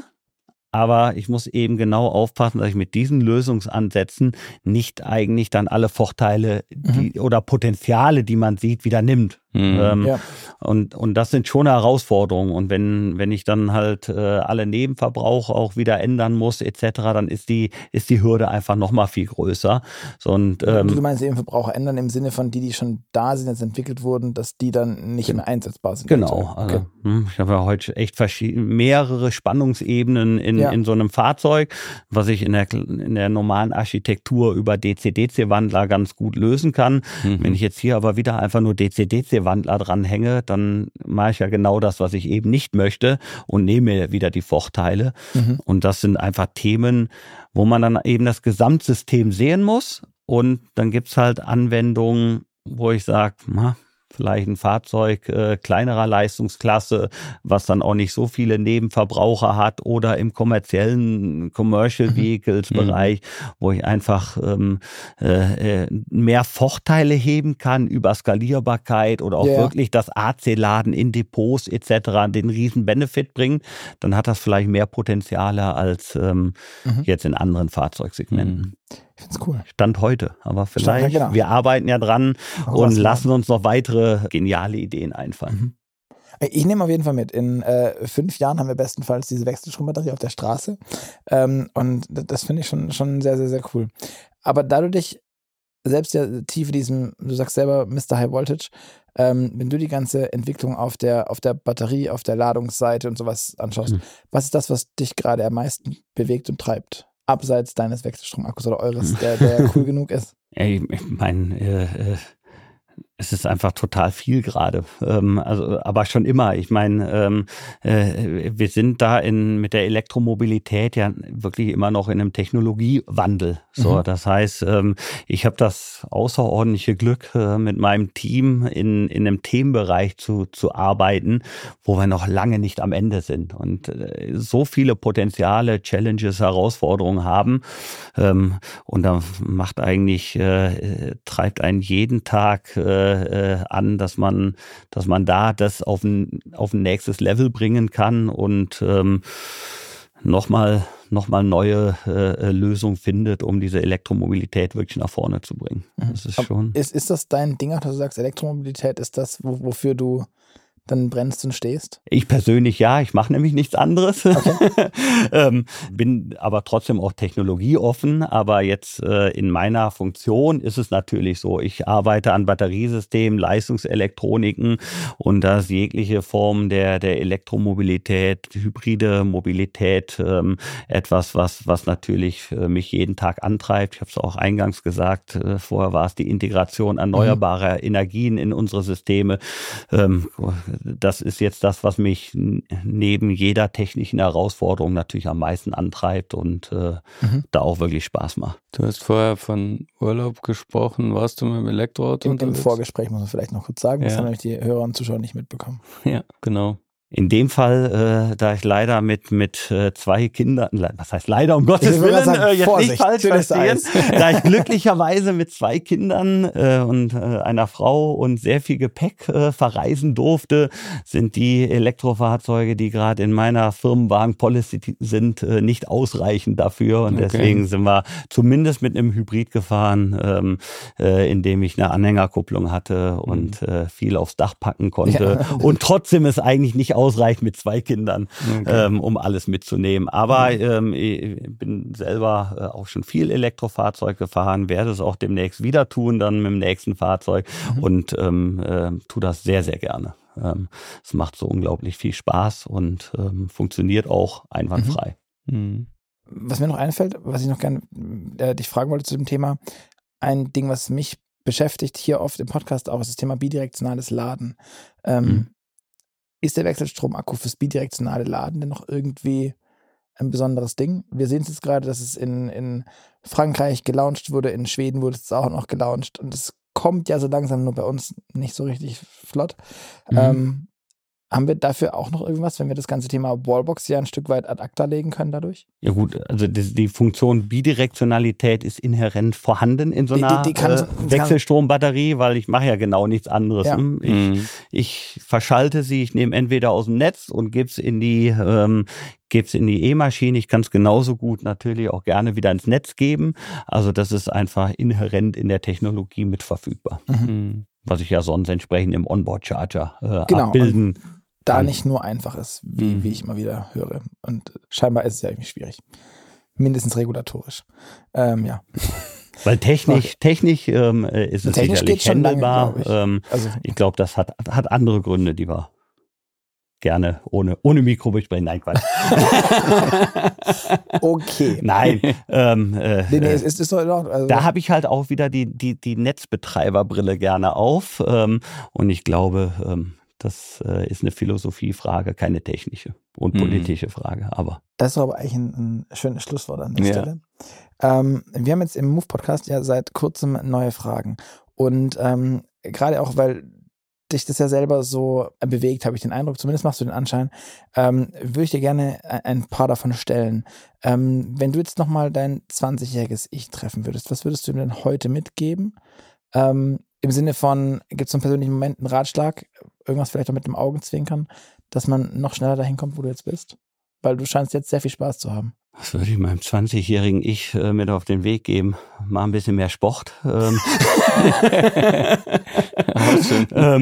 Aber ich muss eben genau aufpassen, dass ich mit diesen Lösungsansätzen nicht eigentlich dann alle Vorteile die, mhm. oder Potenziale, die man sieht, wieder nimmt. Mhm. Ähm, ja. und, und das sind schon Herausforderungen. Und wenn, wenn ich dann halt äh, alle Nebenverbraucher auch wieder ändern muss, et cetera, dann ist die, ist die Hürde einfach nochmal viel größer. So, und, ähm, du meinst Nebenverbraucher ändern im Sinne von die, die schon da sind, jetzt entwickelt wurden, dass die dann nicht mehr einsetzbar sind? Genau. Also, okay. also, ich habe ja heute echt verschiedene, mehrere Spannungsebenen in, ja. in so einem Fahrzeug, was ich in der, in der normalen Architektur über D C-D C-Wandler ganz gut lösen kann. Mhm. Wenn ich jetzt hier aber wieder einfach nur D C-D C Wandler dranhänge, dann mache ich ja genau das, was ich eben nicht möchte, und nehme mir wieder die Vorteile. Mhm. Und das sind einfach Themen, wo man dann eben das Gesamtsystem sehen muss. Und dann gibt es halt Anwendungen, wo ich sage, na, vielleicht ein Fahrzeug äh, kleinerer Leistungsklasse, was dann auch nicht so viele Nebenverbraucher hat, oder im kommerziellen Commercial Vehicles mhm. Bereich, wo ich einfach ähm, äh, mehr Vorteile heben kann über Skalierbarkeit oder auch yeah. wirklich das A C-Laden in Depots et cetera den riesen Benefit bringt, dann hat das vielleicht mehr Potenziale als ähm, mhm. jetzt in anderen Fahrzeugsegmenten. Mhm. Ich finde es cool. Stand heute, aber vielleicht, Stand, ja, genau. wir arbeiten ja dran Auch und lassen uns noch weitere geniale Ideen einfallen. Mhm. Ich nehme auf jeden Fall mit. In äh, fünf Jahren haben wir bestenfalls diese Wechselstrombatterie auf der Straße. Ähm, und das finde ich schon, schon sehr, sehr, sehr cool. Aber da du dich selbst ja tief in diesem, du sagst selber Mister High Voltage, ähm, wenn du die ganze Entwicklung auf der, auf der Batterie, auf der Ladungsseite und sowas anschaust, mhm. was ist das, was dich gerade am meisten bewegt und treibt? Abseits deines Wechselstromakkus oder eures, der, der cool genug ist? Ey, ich meine, äh, äh, es ist einfach total viel gerade, ähm, also, aber schon immer. Ich meine, ähm, äh, wir sind da in, mit der Elektromobilität ja wirklich immer noch in einem Technologiewandel. So, mhm. Das heißt, ähm, ich habe das außerordentliche Glück, äh, mit meinem Team in, in einem Themenbereich zu, zu arbeiten, wo wir noch lange nicht am Ende sind und äh, so viele Potenziale, Challenges, Herausforderungen haben. Ähm, und da macht eigentlich, äh, treibt einen jeden Tag äh, an, dass man, dass man da das auf ein, auf ein nächstes Level bringen kann und ähm, nochmal noch mal neue äh, Lösungen findet, um diese Elektromobilität wirklich nach vorne zu bringen. Das ist schon. Ist, ist das dein Ding, dass du sagst, Elektromobilität ist das, wo, wofür du dann brennst und stehst? Ich persönlich ja, ich mache nämlich nichts anderes. Okay. ähm, bin aber trotzdem auch technologieoffen, aber jetzt äh, in meiner Funktion ist es natürlich so, ich arbeite an Batteriesystemen, Leistungselektroniken und da ist jegliche Form der, der Elektromobilität, hybride Mobilität ähm, etwas, was, was natürlich äh, mich jeden Tag antreibt. Ich habe es auch eingangs gesagt, äh, vorher war es die Integration erneuerbarer mhm. Energien in unsere Systeme. Ähm, Das ist jetzt das, was mich neben jeder technischen Herausforderung natürlich am meisten antreibt und äh, mhm. da auch wirklich Spaß macht. Du hast vorher von Urlaub gesprochen. Warst du mit dem Elektroauto Im, unterwegs? Im Vorgespräch muss man vielleicht noch kurz sagen. Das ja. haben nämlich die Hörer und Zuschauer nicht mitbekommen. Ja, genau. In dem Fall, äh, da ich leider mit mit äh, zwei Kindern, was heißt leider, um Gottes Willen, sagen, äh, jetzt Vorsicht, nicht falsch verstehen, da ich glücklicherweise mit zwei Kindern äh, und äh, einer Frau und sehr viel Gepäck äh, verreisen durfte, sind die Elektrofahrzeuge, die gerade in meiner Firmenwagen-Policy sind, äh, nicht ausreichend dafür. Und okay. deswegen sind wir zumindest mit einem Hybrid gefahren, ähm, äh, in dem ich eine Anhängerkupplung hatte und mhm. äh, viel aufs Dach packen konnte. Ja. Und trotzdem ist eigentlich nicht ausreicht mit zwei Kindern, okay. ähm, um alles mitzunehmen. Aber ähm, ich bin selber äh, auch schon viel Elektrofahrzeug gefahren, werde es auch demnächst wieder tun, dann mit dem nächsten Fahrzeug mhm. und ähm, äh, tue das sehr, sehr gerne. Ähm, es macht so unglaublich viel Spaß und ähm, funktioniert auch einwandfrei. Mhm. Was mir noch einfällt, was ich noch gerne äh, dich fragen wollte zu dem Thema, ein Ding, was mich beschäftigt hier oft im Podcast auch, ist das Thema bidirektionales Laden. Ähm, mhm. Ist der Wechselstromakku fürs bidirektionale Laden denn noch irgendwie ein besonderes Ding? Wir sehen es jetzt gerade, dass es in, in Frankreich gelauncht wurde, in Schweden wurde es auch noch gelauncht und es kommt ja so langsam, nur bei uns nicht so richtig flott. Mhm. Ähm, haben wir dafür auch noch irgendwas, wenn wir das ganze Thema Wallbox ja ein Stück weit ad acta legen können dadurch? Ja gut, also die, die Funktion Bidirektionalität ist inhärent vorhanden in so einer die, die, die kann, äh, Wechselstrombatterie, weil ich mache ja genau nichts anderes. Ja. Ich, mhm. ich verschalte sie, ich nehme entweder aus dem Netz und gebe es in die ähm, gebe es in die E-Maschine. Ich kann es genauso gut natürlich auch gerne wieder ins Netz geben. Also das ist einfach inhärent in der Technologie mit verfügbar. Mhm. Was ich ja sonst entsprechend im Onboard-Charger äh, genau. abbilden da nicht nur einfach ist, wie, mhm. wie ich immer wieder höre. Und scheinbar ist es ja irgendwie schwierig. Mindestens regulatorisch. Ähm, ja. Weil technisch, okay. technisch ähm, ist es technisch sicherlich handelbar. Ich, ähm, also, ich glaube, das hat, hat andere Gründe, die wir gerne ohne, ohne Mikro besprechen. Nein, Quatsch. Okay. Nein. Ähm, äh, nee, nee, es ist, ist doch, also da habe ich halt auch wieder die, die, die Netzbetreiberbrille gerne auf. Ähm, und ich glaube, ähm, das äh, ist eine Philosophiefrage, keine technische und politische mhm. Frage. Aber das ist aber eigentlich ein, ein schönes Schlusswort an der ja. Stelle. Ähm, wir haben jetzt im Move-Podcast ja seit kurzem neue Fragen. Und ähm, gerade auch, weil dich das ja selber so bewegt, habe ich den Eindruck, zumindest machst du den Anschein, ähm, würde ich dir gerne ein paar davon stellen. Ähm, wenn du jetzt nochmal dein zwanzigjähriges Ich treffen würdest, was würdest du mir denn heute mitgeben? Ähm, Im Sinne von, gibt es einen persönlichen Moment, einen Ratschlag, irgendwas vielleicht auch mit dem Augenzwinkern, dass man noch schneller dahin kommt, wo du jetzt bist? Weil du scheinst jetzt sehr viel Spaß zu haben. Was würde ich meinem zwanzigjährigen Ich äh, mit auf den Weg geben? Mal ein bisschen mehr Sport. Ähm, ähm,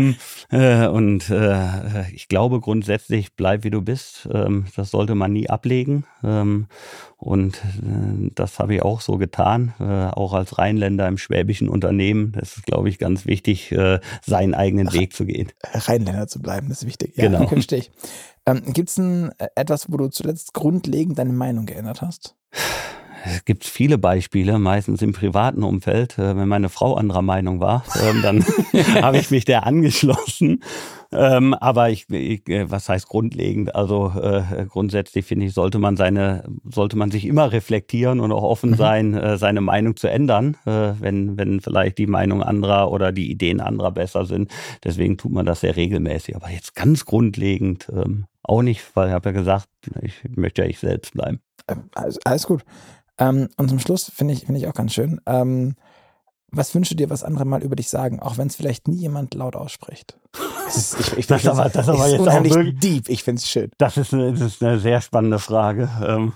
Äh, und äh, ich glaube grundsätzlich, bleib wie du bist. Ähm, das sollte man nie ablegen. Ähm, und äh, das habe ich auch so getan, äh, auch als Rheinländer im schwäbischen Unternehmen. Das ist, glaube ich, ganz wichtig, äh, seinen eigenen Ach, Weg zu gehen. Rheinländer zu bleiben, das ist wichtig. Ja, genau. Verstehe ich. Ähm, Gibt es etwas, wo du zuletzt grundlegend deine Meinung geändert hast? Es gibt viele Beispiele, meistens im privaten Umfeld. Wenn meine Frau anderer Meinung war, dann habe ich mich der angeschlossen. Aber ich, ich, was heißt grundlegend? Also äh, grundsätzlich finde ich, sollte man seine, sollte man sich immer reflektieren und auch offen sein, äh, seine Meinung zu ändern, äh, wenn, wenn vielleicht die Meinung anderer oder die Ideen anderer besser sind. Deswegen tut man das sehr regelmäßig. Aber jetzt ganz grundlegend ähm, auch nicht, weil ich habe ja gesagt, ich möchte ja ich selbst bleiben. Also, alles gut. Ähm, und zum Schluss finde ich, finde ich auch ganz schön, ähm, was wünschst du dir, was andere mal über dich sagen, auch wenn es vielleicht nie jemand laut ausspricht? Das ist, ich, ich das aber, das aber ist jetzt unheimlich auch wirklich, deep, ich finde es schön. Das ist, eine, das ist eine sehr spannende Frage. Ähm,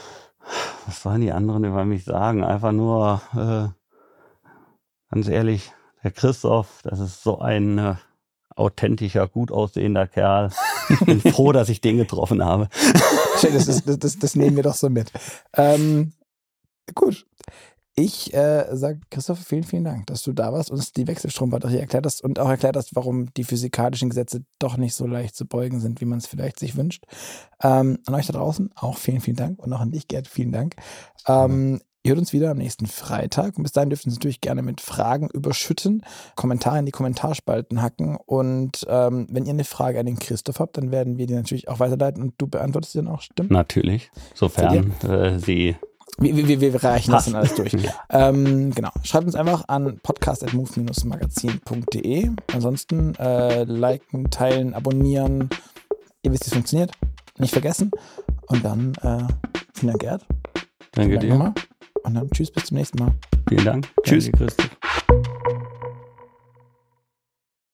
was sollen die anderen über mich sagen? Einfach nur, äh, ganz ehrlich, der Christoph, das ist so ein äh, authentischer, gut aussehender Kerl. Ich bin froh, dass ich den getroffen habe. Schön, das, ist, das, das, das nehmen wir doch so mit. Ähm, gut. Ich äh, sage, Christoph, vielen, vielen Dank, dass du da warst und uns die Wechselstrombatterie erklärt hast und auch erklärt hast, warum die physikalischen Gesetze doch nicht so leicht zu beugen sind, wie man es vielleicht sich wünscht. Ähm, an euch da draußen auch vielen, vielen Dank und auch an dich, Gerd, vielen Dank. Ähm, ihr hört uns wieder am nächsten Freitag und bis dahin dürft ihr uns natürlich gerne mit Fragen überschütten, Kommentare in die Kommentarspalten hacken und ähm, wenn ihr eine Frage an den Christoph habt, dann werden wir die natürlich auch weiterleiten und du beantwortest sie dann auch, stimmt? Natürlich, sofern äh, sie... Wir, wir, wir reichen das dann alles durch. Ja. Ähm, genau. Schreibt uns einfach an podcast at move dash magazin punkt de. Ansonsten äh, liken, teilen, abonnieren. Ihr wisst, wie es funktioniert. Nicht vergessen. Und dann äh, vielen Dank, Gerd. Danke dir. Nochmal. Und dann tschüss, bis zum nächsten Mal. Vielen Dank. Tschüss. Danke, Christoph.